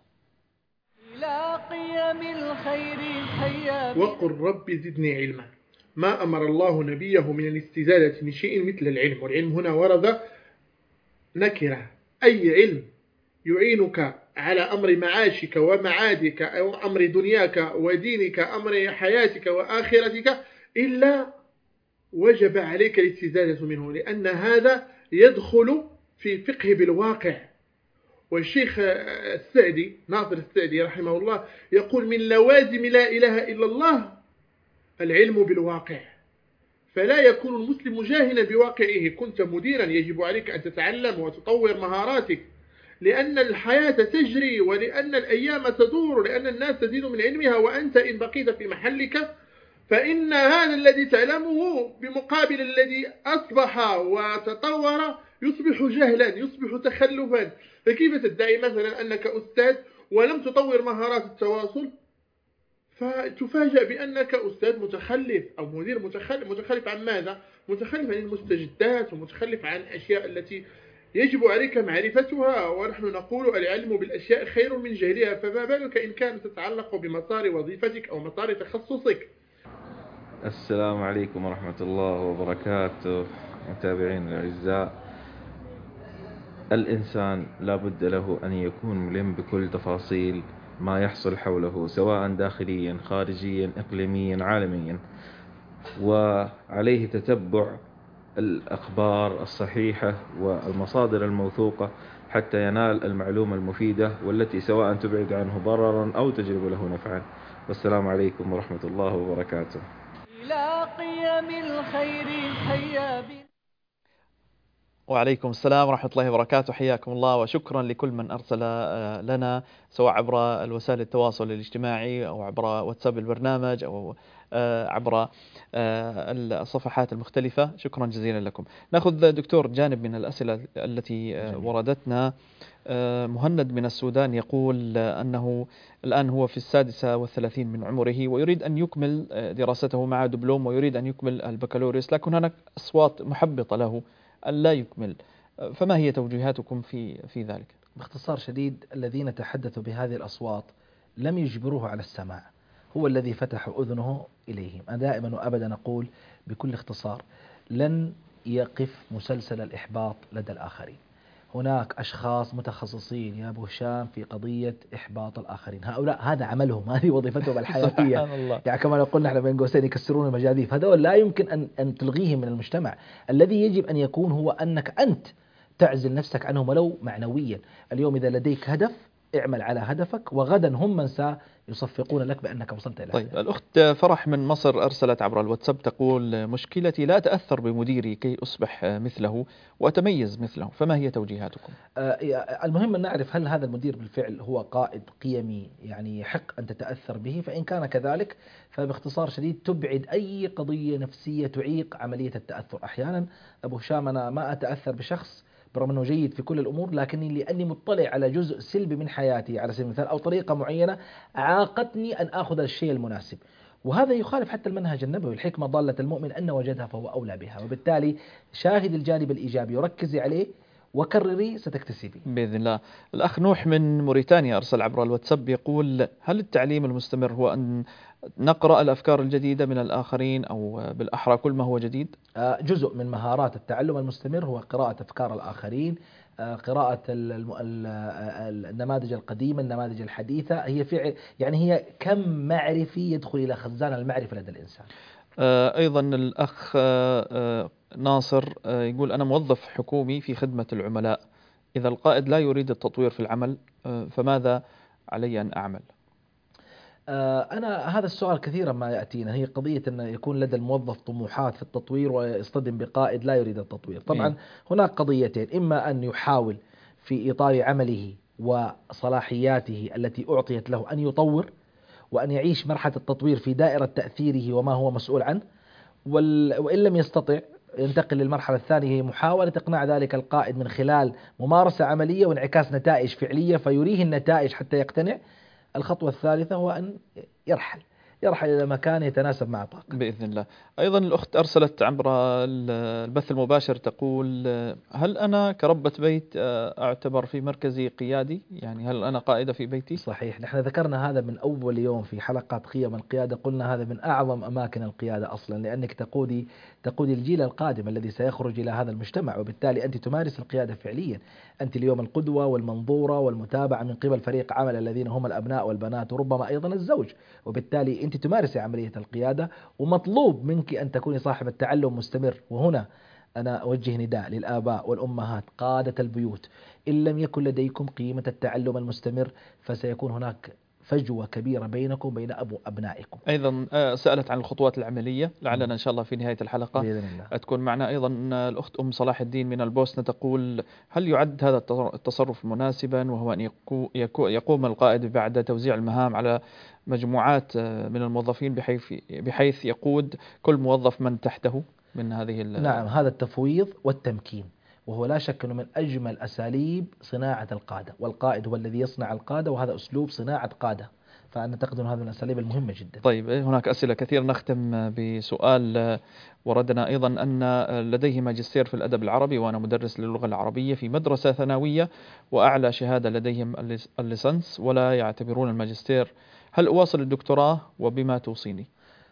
إلى قيم الخير هيا وقل رب زدني علما. ما أمر الله نبيه من الاستزادة من شيء مثل العلم، والعلم هنا ورد نكرة. أي علم يعينك على أمر معاشك ومعادك أو أمر دنياك ودينك، أمر حياتك وآخرتك، إلا وجب عليك الاستزادة منه، لأن هذا يدخل في فقه بالواقع. والشيخ السعدي ناصر السعدي رحمه الله يقول: من لوازم لا إله إلا الله العلم بالواقع. فلا يكون المسلم جاهلا بواقعه. كنت مديرا يجب عليك أن تتعلم وتطور مهاراتك، لأن الحياة تجري، ولأن الأيام تدور، لأن الناس تزيد من علمها، وأنت إن بقيت في محلك فإن هذا الذي تعلمه بمقابل الذي أصبح وتطور يصبح جهلا، يصبح تخلفا. فكيف تدعي مثلا أنك أستاذ ولم تطور مهارات التواصل، فتفاجأ بأنك أستاذ متخلف أو مدير متخلف. متخلف عن ماذا؟ متخلف عن المستجدات، ومتخلف عن الأشياء التي يجب عليك معرفتها. ونحن نقول: العلم بالأشياء خير من جهلها. فما بالك إن كانت تتعلق بمسار وظيفتك أو مسار تخصصك. السلام عليكم ورحمة الله وبركاته. متابعين الأعزاء، الإنسان لا بد له أن يكون ملم بكل تفاصيل ما يحصل حوله، سواء داخليا خارجيا إقليميا عالميا، وعليه تتبع الأخبار الصحيحة والمصادر الموثوقة حتى ينال المعلومة المفيدة، والتي سواء تبعد عنه ضررا أو تجلب له نفعا. والسلام عليكم ورحمة الله وبركاته. إلى قيم الخير هيا بنا. وعليكم السلام ورحمة الله وبركاته، حياكم الله، وشكرا لكل من أرسل لنا سواء عبر الوسائل التواصل الاجتماعي أو عبر واتساب البرنامج أو عبر الصفحات المختلفة. شكرا جزيلا لكم. نأخذ دكتور جانب من الأسئلة التي وردتنا. مهند من السودان يقول أنه الآن هو في 36 من عمره، ويريد أن يكمل دراسته مع دبلوم، ويريد أن يكمل البكالوريوس، لكن هناك أصوات محبطة له أن لا يكمل. فما هي توجيهاتكم في ذلك؟ باختصار شديد، الذين تحدثوا بهذه الأصوات لم يجبروه على السماع، هو الذي فتح أذنه إليهم. أنا دائما وأبدا أقول بكل اختصار: لن يقف مسلسل الإحباط لدى الآخرين. هناك أشخاص متخصصين يا أبو هشام في قضية إحباط الآخرين، هؤلاء هذا عملهم، هذه وظيفتهم الحياتية. يعني كما قلنا نحن بين قوسين يكسرون المجاذيف. هذول لا يمكن أن تلغيهم من المجتمع. الذي يجب أن يكون هو أنك أنت تعزل نفسك عنهم ولو معنويا. اليوم إذا لديك هدف اعمل على هدفك، وغدا هم من سيصفقون لك بأنك وصلت إلى طيب، الأخت فرح من مصر أرسلت عبر الواتساب تقول: مشكلتي لا أتأثر بمديري كي أصبح مثله وأتميز مثله، فما هي توجيهاتكم؟ المهم أن نعرف هل هذا المدير بالفعل هو قائد قيمي يعني يحق أن تتأثر به. فإن كان كذلك فباختصار شديد تبعد أي قضية نفسية تعيق عملية التأثر. أحيانا أبو هشام أنا ما أتأثر بشخص برغم أنه جيد في كل الأمور، لكني لأني مطلع على جزء سلبي من حياتي على سبيل المثال أو طريقة معينة عاقتني أن أخذ الشيء المناسب، وهذا يخالف حتى المنهج النبوي: الحكمة ضالة المؤمن أن وجدها فهو أولى بها. وبالتالي شاهد الجانب الإيجابي وركزي عليه وكرري ستكتسبي بإذن الله. الأخ نوح من موريتانيا أرسل عبر الواتساب يقول: هل التعليم المستمر هو أن نقرأ الأفكار الجديدة من الآخرين، أو بالأحرى كل ما هو جديد؟ جزء من مهارات التعلم المستمر هو قراءة أفكار الآخرين، قراءة النماذج القديمة، النماذج الحديثة. هي فعل يعني هي كم معرفي يدخل إلى خزان المعرفة لدى الإنسان. أيضا الأخ ناصر يقول: أنا موظف حكومي في خدمة العملاء، إذا القائد لا يريد التطوير في العمل فماذا علي أن أعمل؟ أنا هذا السؤال كثيرا ما يأتينا، هي قضية أن يكون لدى الموظف طموحات في التطوير ويصطدم بقائد لا يريد التطوير. طبعا هناك قضيتين، إما أن يحاول في إطار عمله وصلاحياته التي أعطيت له أن يطور وأن يعيش مرحلة التطوير في دائرة تأثيره وما هو مسؤول عنه، وإن لم يستطع ينتقل للمرحلة الثانية، هي محاولة إقناع ذلك القائد من خلال ممارسة عملية وانعكاس نتائج فعلية فيريه النتائج حتى يقتنع. الخطوة الثالثة هو أن يرحل إلى مكان يتناسب مع طاقته بإذن الله. أيضا الأخت أرسلت عبر البث المباشر تقول: هل أنا كربة بيت أعتبر في مركزي قيادي؟ يعني هل أنا قائدة في بيتي؟ صحيح، نحن ذكرنا هذا من أول يوم في حلقات قيم القيادة، قلنا هذا من أعظم أماكن القيادة أصلا، لأنك تقودي الجيل القادم الذي سيخرج إلى هذا المجتمع، وبالتالي أنت تمارس القيادة فعليا. أنت اليوم القدوة والمنظورة والمتابعة من قبل فريق عمل الذين هم الأبناء والبنات وربما أيضا الزوج، وبالتالي أنت تمارسي عملية القيادة ومطلوب منك أن تكوني صاحبة تعلم مستمر. وهنا أنا أوجه نداء للآباء والأمهات قادة البيوت: إن لم يكن لديكم قيمة التعلم المستمر فسيكون هناك فجوة كبيرة بينكم وبين أبنائكم. أيضا سألت عن الخطوات العملية، لعلنا إن شاء الله في نهاية الحلقة بإذن الله تكون معنا. أيضا الأخت أم صلاح الدين من البوسنة تقول: هل يعد هذا التصرف مناسبا، وهو أن يقوم القائد بعد توزيع المهام على مجموعات من الموظفين بحيث يقود كل موظف من تحته من هذه نعم، هذا التفويض والتمكين، وهو لا شك أنه من أجمل أساليب صناعة القادة، والقائد هو الذي يصنع القادة، وهذا أسلوب صناعة قادة، فأنا أعتقد أن هذا من الأساليب المهمة جدا. طيب، هناك أسئلة كثير، نختم بسؤال وردنا أيضا أن لديه ماجستير في الأدب العربي، وأنا مدرس للغة العربية في مدرسة ثانوية، وأعلى شهادة لديهم الليسانس ولا يعتبرون الماجستير. هل أواصل الدكتوراه، وبما توصيني؟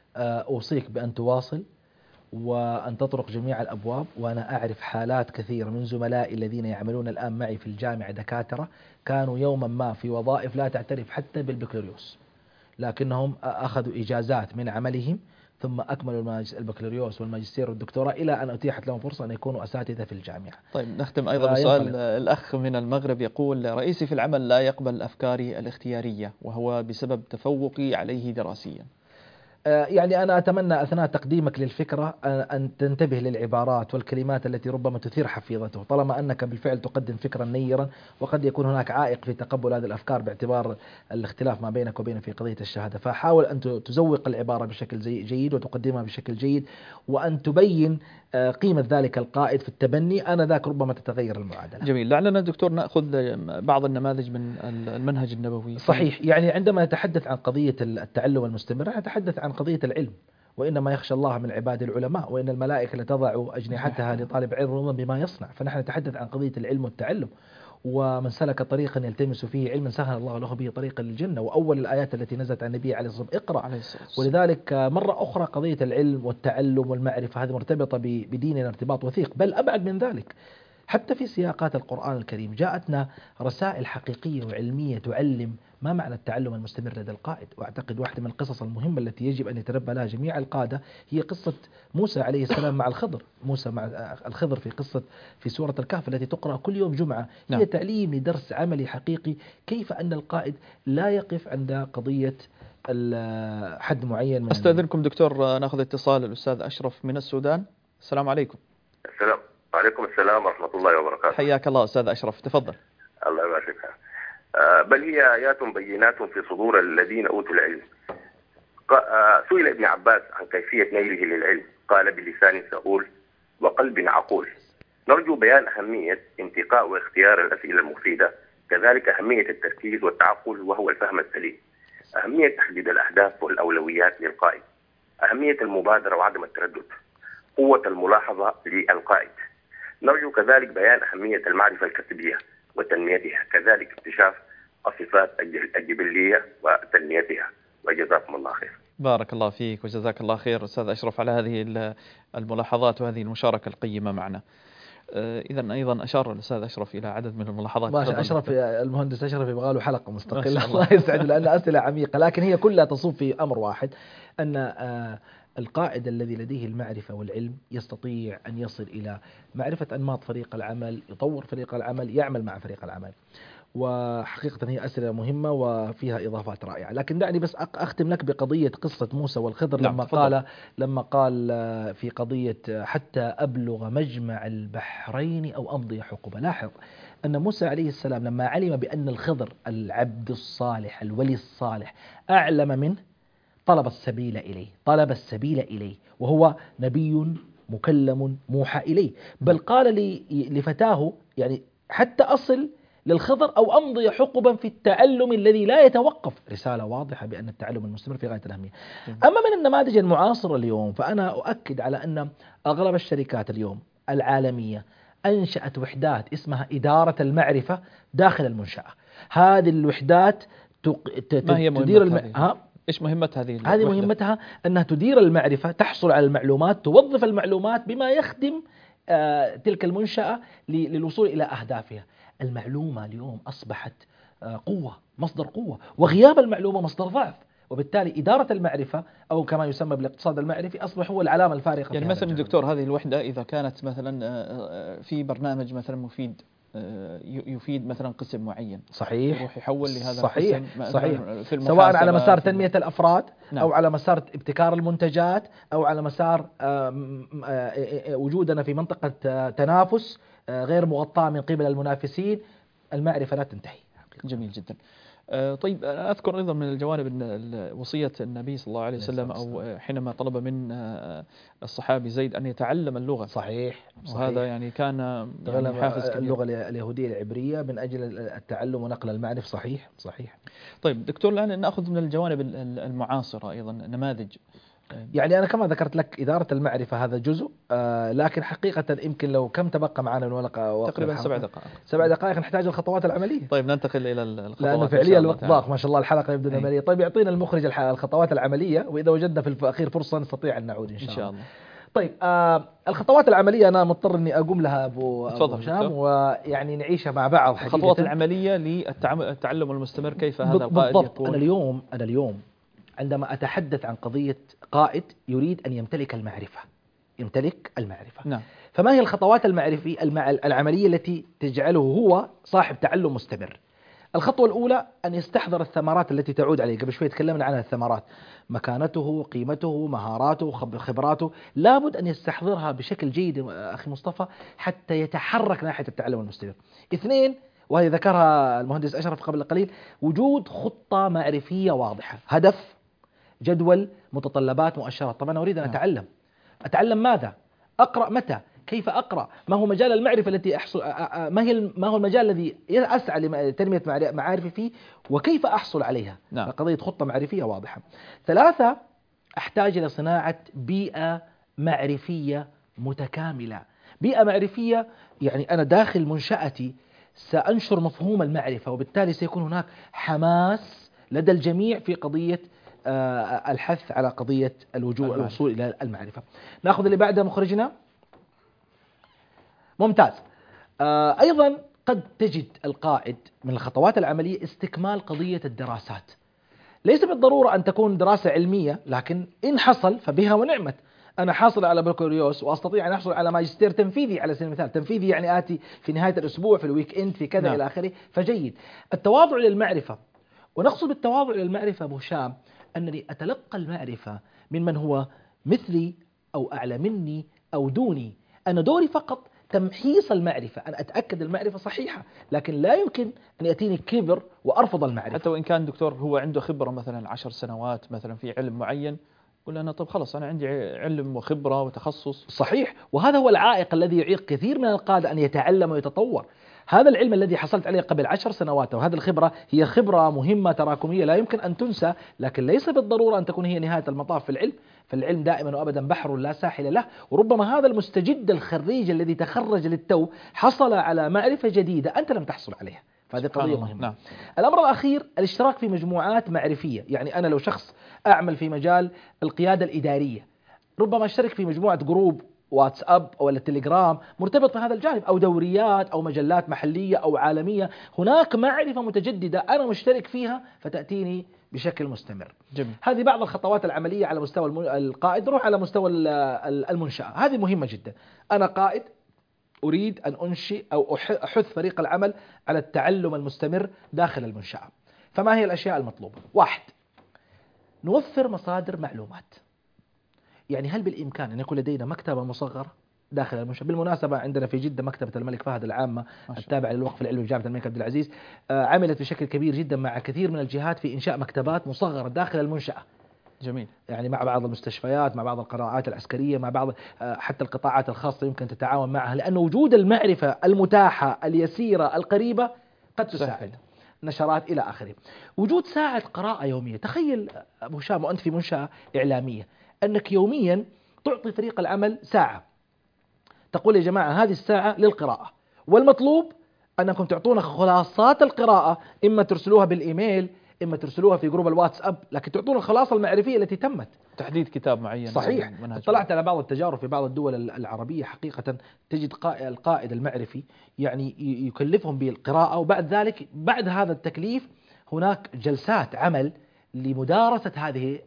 أوصيك بأن تواصل وأن تطرق جميع الأبواب، وأنا أعرف حالات كثيرة من زملائي الذين يعملون الآن معي في الجامعة، دكاترة كانوا يوما ما في وظائف لا تعترف حتى بالبكالوريوس، لكنهم أخذوا إجازات من عملهم ثم أكملوا البكالوريوس والماجستير والدكتوراه إلى أن أتيحت لهم فرصة أن يكونوا أساتذة في الجامعة. طيب، نختم أيضا بسؤال الأخ من المغرب يقول: رئيسي في العمل لا يقبل أفكاري الاختيارية، وهو بسبب تفوقي عليه دراسيا. يعني أنا أتمنى أثناء تقديمك للفكرة أن تنتبه للعبارات والكلمات التي ربما تثير حفيظته، طالما أنك بالفعل تقدم فكرا نيرا، وقد يكون هناك عائق في تقبل هذه الأفكار باعتبار الاختلاف ما بينك وبينه في قضية الشهادة، فحاول أن تزوق العبارة بشكل جيد وتقدمها بشكل جيد، وأن تبين قيمة ذلك القائد في التبني، أنا ذاك ربما تتغير المعادلة. جميل. لعلنا دكتور نأخذ بعض النماذج من المنهج النبوي. صحيح، يعني عندما نتحدث عن قضية التعلم المستمر نتحدث عن قضية العلم، وإنما يخشى الله من عباد العلماء، وإن الملائكة لتضع أجنحتها لطالب علم بما يصنع، فنحن نتحدث عن قضية العلم والتعلم، ومن سلك طريقا يلتمس فيه علما سهل الله له به طريقا للجنة، وأول الآيات التي نزلت عن النبي عليه الصلاة والسلام اقرأ. ولذلك مرة أخرى قضية العلم والتعلم والمعرفة هذه مرتبطة بديننا ارتباط وثيق، بل أبعد من ذلك، حتى في سياقات القرآن الكريم جاءتنا رسائل حقيقية وعلمية تعلم ما معنى التعلم المستمر لدى القائد. وأعتقد واحدة من القصص المهمة التي يجب أن يتنبأ لها جميع القادة هي قصة موسى عليه السلام مع الخضر، موسى مع الخضر في سورة الكهف التي تقرأ كل يوم جمعة، هي تعليم لدرس عملي حقيقي، كيف أن القائد لا يقف عند قضية حد معين من. أستأذنكم دكتور، نأخذ اتصال الأستاذ أشرف من السودان. السلام عليكم. السلام عليكم. السلام ورحمة الله وبركاته. حياك الله أستاذ أشرف، تفضل. الله يبارك فيك. بل هي آيات بينات في صدور الذين أوتوا العلم. سئل ابن عباس عن كيفية نيله للعلم، قال: بلسان سؤول وقلب عقول. نرجو بيان أهمية انتقاء واختيار الأسئلة المفيدة، كذلك أهمية التركيز والتعقل وهو الفهم السليم، أهمية تحديد الأهداف والأولويات للقائد، أهمية المبادرة وعدم التردد، قوة الملاحظة للقائد. نرجو كذلك بيان أهمية المعرفة الكسبية وتنميتها، كذلك اكتشاف الصفات الجبلية وتنميتها، وجزاكم الله خير. بارك الله فيك وجزاك الله خير أستاذ أشرف على هذه الملاحظات وهذه المشاركة القيمة معنا. إذا أيضا أشار الأستاذ أشرف إلى عدد من الملاحظات. ما أشرف المهندس أشرف يبغى له حلقة مستقلة الله يسعده، لأن أسئلة عميقة، لكن هي كلها تصب في أمر واحد، أن القائد الذي لديه المعرفة والعلم يستطيع أن يصل إلى معرفة أنماط فريق العمل، يطور فريق العمل، يعمل مع فريق العمل. وحقيقة هي أسئلة مهمة وفيها إضافات رائعة. لكن دعني بس أختم لك بقضية قصة موسى والخضر. نعم، تفضل. لما قال في قضية حتى أبلغ مجمع البحرين أو أمضي حقبة. لاحظ أن موسى عليه السلام لما علم بأن الخضر العبد الصالح الولي الصالح أعلم منه طلب السبيل إليه وهو نبي مكلم موحى إليه. بل قال لفتاه يعني حتى أصل للخضر أو أمضي حقبا في التعلم الذي لا يتوقف. رسالة واضحة بأن التعلم المستمر في غاية الأهمية. أما من النماذج المعاصرة اليوم فأنا أؤكد على أن أغلب الشركات اليوم العالمية أنشأت وحدات اسمها إدارة المعرفة داخل المنشأة. هذه الوحدات ما هي تدير إيش مهمة هذه مهمتها أنها تدير المعرفة، تحصل على المعلومات، توظف المعلومات بما يخدم تلك المنشأة للوصول إلى أهدافها. المعلومة اليوم أصبحت قوة، مصدر قوة، وغياب المعلومة مصدر ضعف. وبالتالي إدارة المعرفة أو كما يسمى بالاقتصاد المعرفي أصبح هو العلامة الفارقة. يعني مثلا دكتور هذه الوحدة إذا كانت مثلا في برنامج مثلا مفيد يفيد مثلا قسم معين، صحيح، يروح يحول لهذا صحيح القسم صحيح في سواء على مسار تنمية الأفراد نعم. أو على مسار ابتكار المنتجات أو على مسار وجودنا في منطقة تنافس غير مغطاة من قبل المنافسين. المعرفة لا تنتهي. جميل جدا. طيب أنا أذكر أيضا من الجوانب وصية النبي صلى الله عليه وسلم أو حينما طلب من الصحابي زيد أن يتعلم اللغة. صحيح. وهذا يعني كان يعني حافز كبير. اللغة اليهودية العبرية من أجل التعلم ونقل المعرفة. صحيح. طيب دكتور الآن نأخذ من الجوانب المعاصرة أيضا نماذج. يعني أنا كما ذكرت لك إدارة المعرفة هذا جزء، لكن حقيقة يمكن لو كم تبقى معنا من ورقة تقريبا 7 دقائق نحتاج الخطوات العملية. طيب ننتقل إلى الخطوات لأنه فعليا الوقت ضاق ما شاء الله، الحلقة يبدأ عملية. طيب يعطينا المخرج الخطوات العملية، وإذا وجدنا في الأخير فرصة نستطيع أن نعود إن شاء الله. طيب الخطوات العملية أنا مضطر إني أقوم لها أبو هشام، ويعني نعيشها مع بعض. الخطوات العملية للتعلم المستمر، كيف هذا القائد بالضبط يكون؟ أنا اليوم عندما أتحدث عن قضية قائد يريد أن يمتلك المعرفة. نعم. فما هي الخطوات العملية التي تجعله هو صاحب تعلم مستمر؟ الخطوة الأولى أن يستحضر الثمرات التي تعود عليه. قبل شوي تكلمنا عن الثمرات، مكانته، قيمته، مهاراته، خبراته، لابد أن يستحضرها بشكل جيد أخي مصطفى حتى يتحرك ناحية التعلم المستمر. 2، وهي ذكرها المهندس أشرف قبل قليل، وجود خطة معرفية واضحة، هدف، جدول، متطلبات، مؤشرات. طبعا أنا أريد أن أتعلم ماذا؟ أقرأ متى؟ كيف أقرأ؟ ما هو مجال المعرفة التي أحصل، ما هو المجال الذي أسعى لتنمية معارفي فيه، وكيف أحصل عليها؟ نعم. قضية خطة معرفية واضحة. 3، أحتاج إلى صناعة بيئة معرفية متكاملة. بيئة معرفية يعني أنا داخل منشأتي سأنشر مفهوم المعرفة، وبالتالي سيكون هناك حماس لدى الجميع في قضية الحث على قضية الوصول إلى المعرفة. نأخذ اللي بعده مخرجنا. ممتاز. أيضا قد تجد القائد من الخطوات العملية استكمال قضية الدراسات. ليس بالضرورة أن تكون دراسة علمية، لكن إن حصل فبها ونعمت. أنا حاصل على بكالوريوس وأستطيع أن أحصل على ماجستير تنفيذي على سبيل المثال، تنفيذي يعني آتي في نهاية الأسبوع، في الويك إند، في كذا. نعم. إلى آخره. فجيد التواضع للمعرفة. ونقصد بالتواضع للمعرفة أبو هشام أنني أتلقى المعرفة من هو مثلي أو أعلى مني أو دوني. أنا دوري فقط تمحيص المعرفة، أنا أتأكد المعرفة صحيحة، لكن لا يمكن أن يأتيني كبر وأرفض المعرفة. حتى وإن كان دكتور هو عنده خبرة مثلا 10 سنوات مثلا في علم معين، يقول أنا طب خلاص أنا عندي علم وخبرة وتخصص. صحيح. وهذا هو العائق الذي يعيق كثير من القادة أن يتعلم ويتطور. هذا العلم الذي حصلت عليه قبل 10 سنوات وهذه الخبرة هي خبرة مهمة تراكمية لا يمكن أن تنسى، لكن ليس بالضرورة أن تكون هي نهاية المطاف في العلم. فالعلم دائما وأبدا بحر لا ساحل له، وربما هذا المستجد الخريج الذي تخرج للتو حصل على معرفة جديدة أنت لم تحصل عليها، فهذه قضية مهمة. نعم. الأمر الأخير الاشتراك في مجموعات معرفية. يعني أنا لو شخص أعمل في مجال القيادة الإدارية، ربما أشترك في مجموعة جروب واتساب أو التليجرام مرتبط بهذا الجانب، أو دوريات أو مجلات محلية أو عالمية، هناك معرفة متجددة أنا مشترك فيها فتأتيني بشكل مستمر. جميل. هذه بعض الخطوات العملية على مستوى القائد. نروح على مستوى المنشأة، هذه مهمة جدا. أنا قائد أريد أن أنشئ أو أحث فريق العمل على التعلم المستمر داخل المنشأة. فما هي الأشياء المطلوبة؟ 1. نوفر مصادر معلومات. يعني هل بالإمكان أن يكون لدينا مكتبة مصغرة داخل المنشأة؟ بالمناسبة عندنا في جدة مكتبة الملك فهد العامة التابعة للوقف العلمي بجامعة الملك عبد العزيز، عملت بشكل كبير جدا مع كثير من الجهات في إنشاء مكتبات مصغرة داخل المنشأة. جميل. يعني مع بعض المستشفيات، مع بعض القطاعات العسكرية، مع بعض حتى القطاعات الخاصة يمكن تتعاون معها، لأن وجود المعرفة المتاحة اليسيرة القريبة قد تساعد. نشرات إلى آخره. وجود ساعة قراءة يومية. تخيل أبو هشام وأنت في منشأة إعلامية أنك يوميا تعطي فريق العمل ساعة، تقول يا جماعة هذه الساعة للقراءة، والمطلوب أنكم تعطونا خلاصات القراءة، إما ترسلوها بالإيميل، إما ترسلوها في جروب الواتساب، لكن تعطونا الخلاصة المعرفية التي تمت. تحديد كتاب معين. صحيح. طلعت على بعض التجارب في بعض الدول العربية، حقيقة تجد القائد المعرفي يعني يكلفهم بالقراءة، وبعد ذلك بعد هذا التكليف هناك جلسات عمل لمدارسة هذه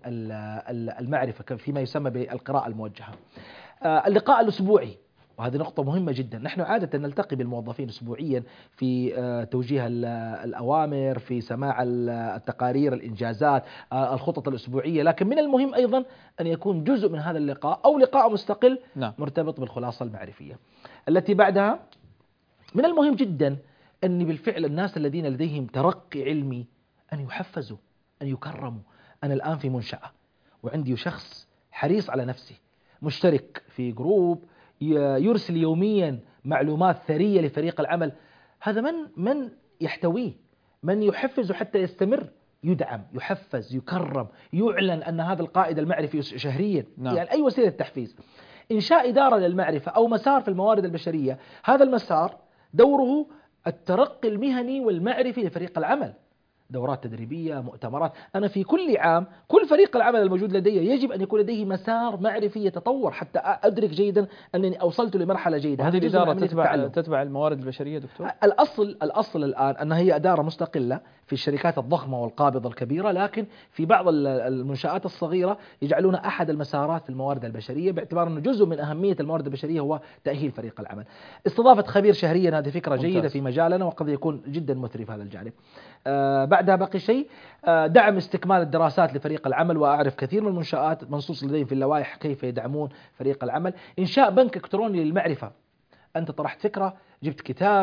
المعرفة فيما يسمى بالقراءة الموجهة. اللقاء الأسبوعي، وهذه نقطة مهمة جدا. نحن عادة نلتقي بالموظفين أسبوعيا في توجيه الأوامر، في سماع التقارير، الإنجازات، الخطط الأسبوعية، لكن من المهم أيضا أن يكون جزء من هذا اللقاء أو لقاء مستقل مرتبط بالخلاصة المعرفية التي بعدها. من المهم جدا أن بالفعل الناس الذين لديهم ترقي علمي أن يحفزوا، أن يكرموا. أنا الآن في منشأة وعندي شخص حريص على نفسه، مشترك في جروب، يرسل يوميا معلومات ثرية لفريق العمل. هذا من يحتويه، من يحفزه حتى يستمر، يدعم، يحفز، يكرم، يعلن أن هذا القائد المعرفي شهريا. يعني أي وسيلة تحفيز. إنشاء إدارة للمعرفة أو مسار في الموارد البشرية، هذا المسار دوره الترقي المهني والمعرفي لفريق العمل. دورات تدريبية، مؤتمرات. أنا في كل عام كل فريق العمل الموجود لدي يجب أن يكون لديه مسار معرفي يتطور حتى أدرك جيدا أنني أوصلت لمرحلة جيدة. هذه الإدارة تتبع الموارد البشرية دكتور؟ الأصل الآن أنها هي إدارة مستقلة في الشركات الضخمة والقابضة الكبيرة، لكن في بعض المنشآت الصغيرة يجعلون أحد المسارات في الموارد البشرية، باعتبار أنه جزء من أهمية الموارد البشرية هو تأهيل فريق العمل. استضافة خبير شهريا، هذه فكرة جيدة في مجالنا وقد يكون جدا مثري في هذا الجانب. بعدها باقي شيء، دعم استكمال الدراسات لفريق العمل، وأعرف كثير من المنشآت منصوص لديهم في اللوائح كيف يدعمون فريق العمل. إنشاء بنك إلكتروني للمعرفة. أنت طرحت فكرة، جبت كتاب،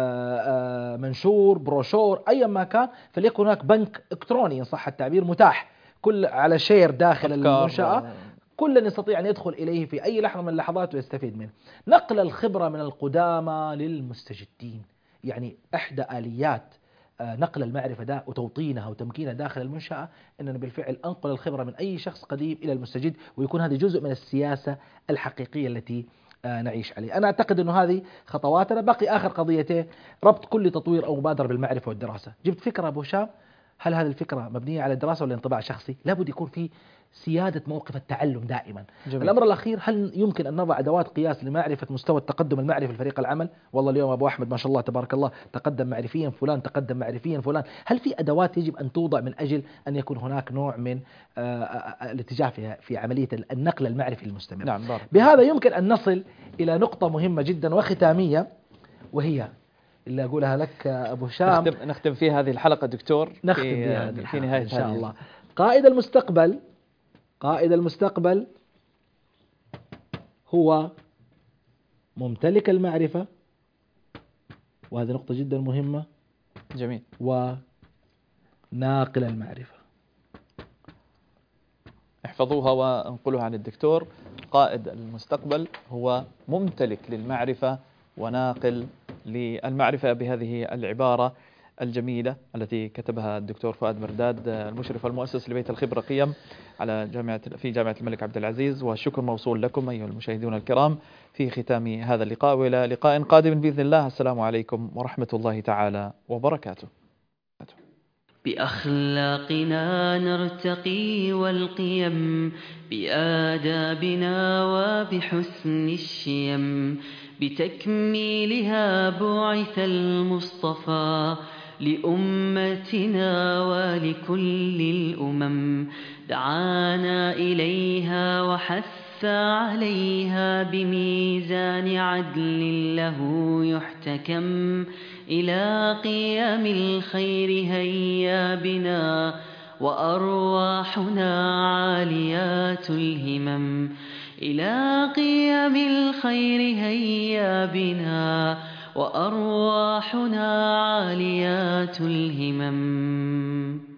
منشور، بروشور، أي ما كان، فليكن هناك بنك إلكتروني إن صح التعبير متاح كل على شير داخل المنشأة، كل يستطيع أن يدخل إليه في أي لحظة من اللحظات ويستفيد منه. نقل الخبرة من القدامى للمستجدين، يعني إحدى آليات نقل المعرفة ده وتوطينها وتمكينها داخل المنشأة أننا بالفعل أنقل الخبرة من أي شخص قديم إلى المستجد، ويكون هذا جزء من السياسة الحقيقية التي نعيش عليه. أنا أعتقد أنه هذه خطواتنا. باقي آخر قضيتين، ربط كل تطوير أو مبادرة بالمعرفة والدراسة. جبت فكرة أبو هشام، هل هذه الفكرة مبنية على دراسة ولا انطباع شخصي؟ لابد يكون في سيادة موقف التعلم دائما. جميل. الأمر الأخير، هل يمكن أن نضع أدوات قياس لمعرفة مستوى التقدم المعرفي لفريق العمل؟ والله اليوم أبو أحمد ما شاء الله تبارك الله تقدم معرفيا فلان، تقدم معرفيا فلان. هل في أدوات يجب أن توضع من أجل أن يكون هناك نوع من الاتجاه في عملية النقل المعرفي المستمر؟ نعم. بهذا يمكن أن نصل إلى نقطة مهمة جدا وختامية، وهي اللي أقولها لك أبو هشام نختم فيها هذه الحلقة دكتور، في نهاية إن شاء الله. قائد المستقبل هو ممتلك المعرفة، وهذه نقطة جدا مهمة. جميل. وناقل المعرفة. احفظوها وانقلوها عن الدكتور. قائد المستقبل هو ممتلك للمعرفة وناقل للمعرفة، بهذه العبارة الجميلة التي كتبها الدكتور فؤاد مرداد، المشرف المؤسس لبيت الخبرة قيم في جامعة الملك عبد العزيز. والشكر موصول لكم أيها المشاهدون الكرام في ختام هذا اللقاء، وإلى لقاء قادم بإذن الله. السلام عليكم ورحمة الله تعالى وبركاته. بأخلاقنا نرتقي والقيم، بآدابنا وبحسن الشيم، بتكميلها بعث المصطفى لأمتنا ولكل الأمم، دعانا إليها وحث يحثى عليها بميزان عدل له يحتكم. إلى قيام الخير هيا بنا وأرواحنا عاليات الهمم. إلى قيام الخير هيا بنا وأرواحنا عاليات الهمم.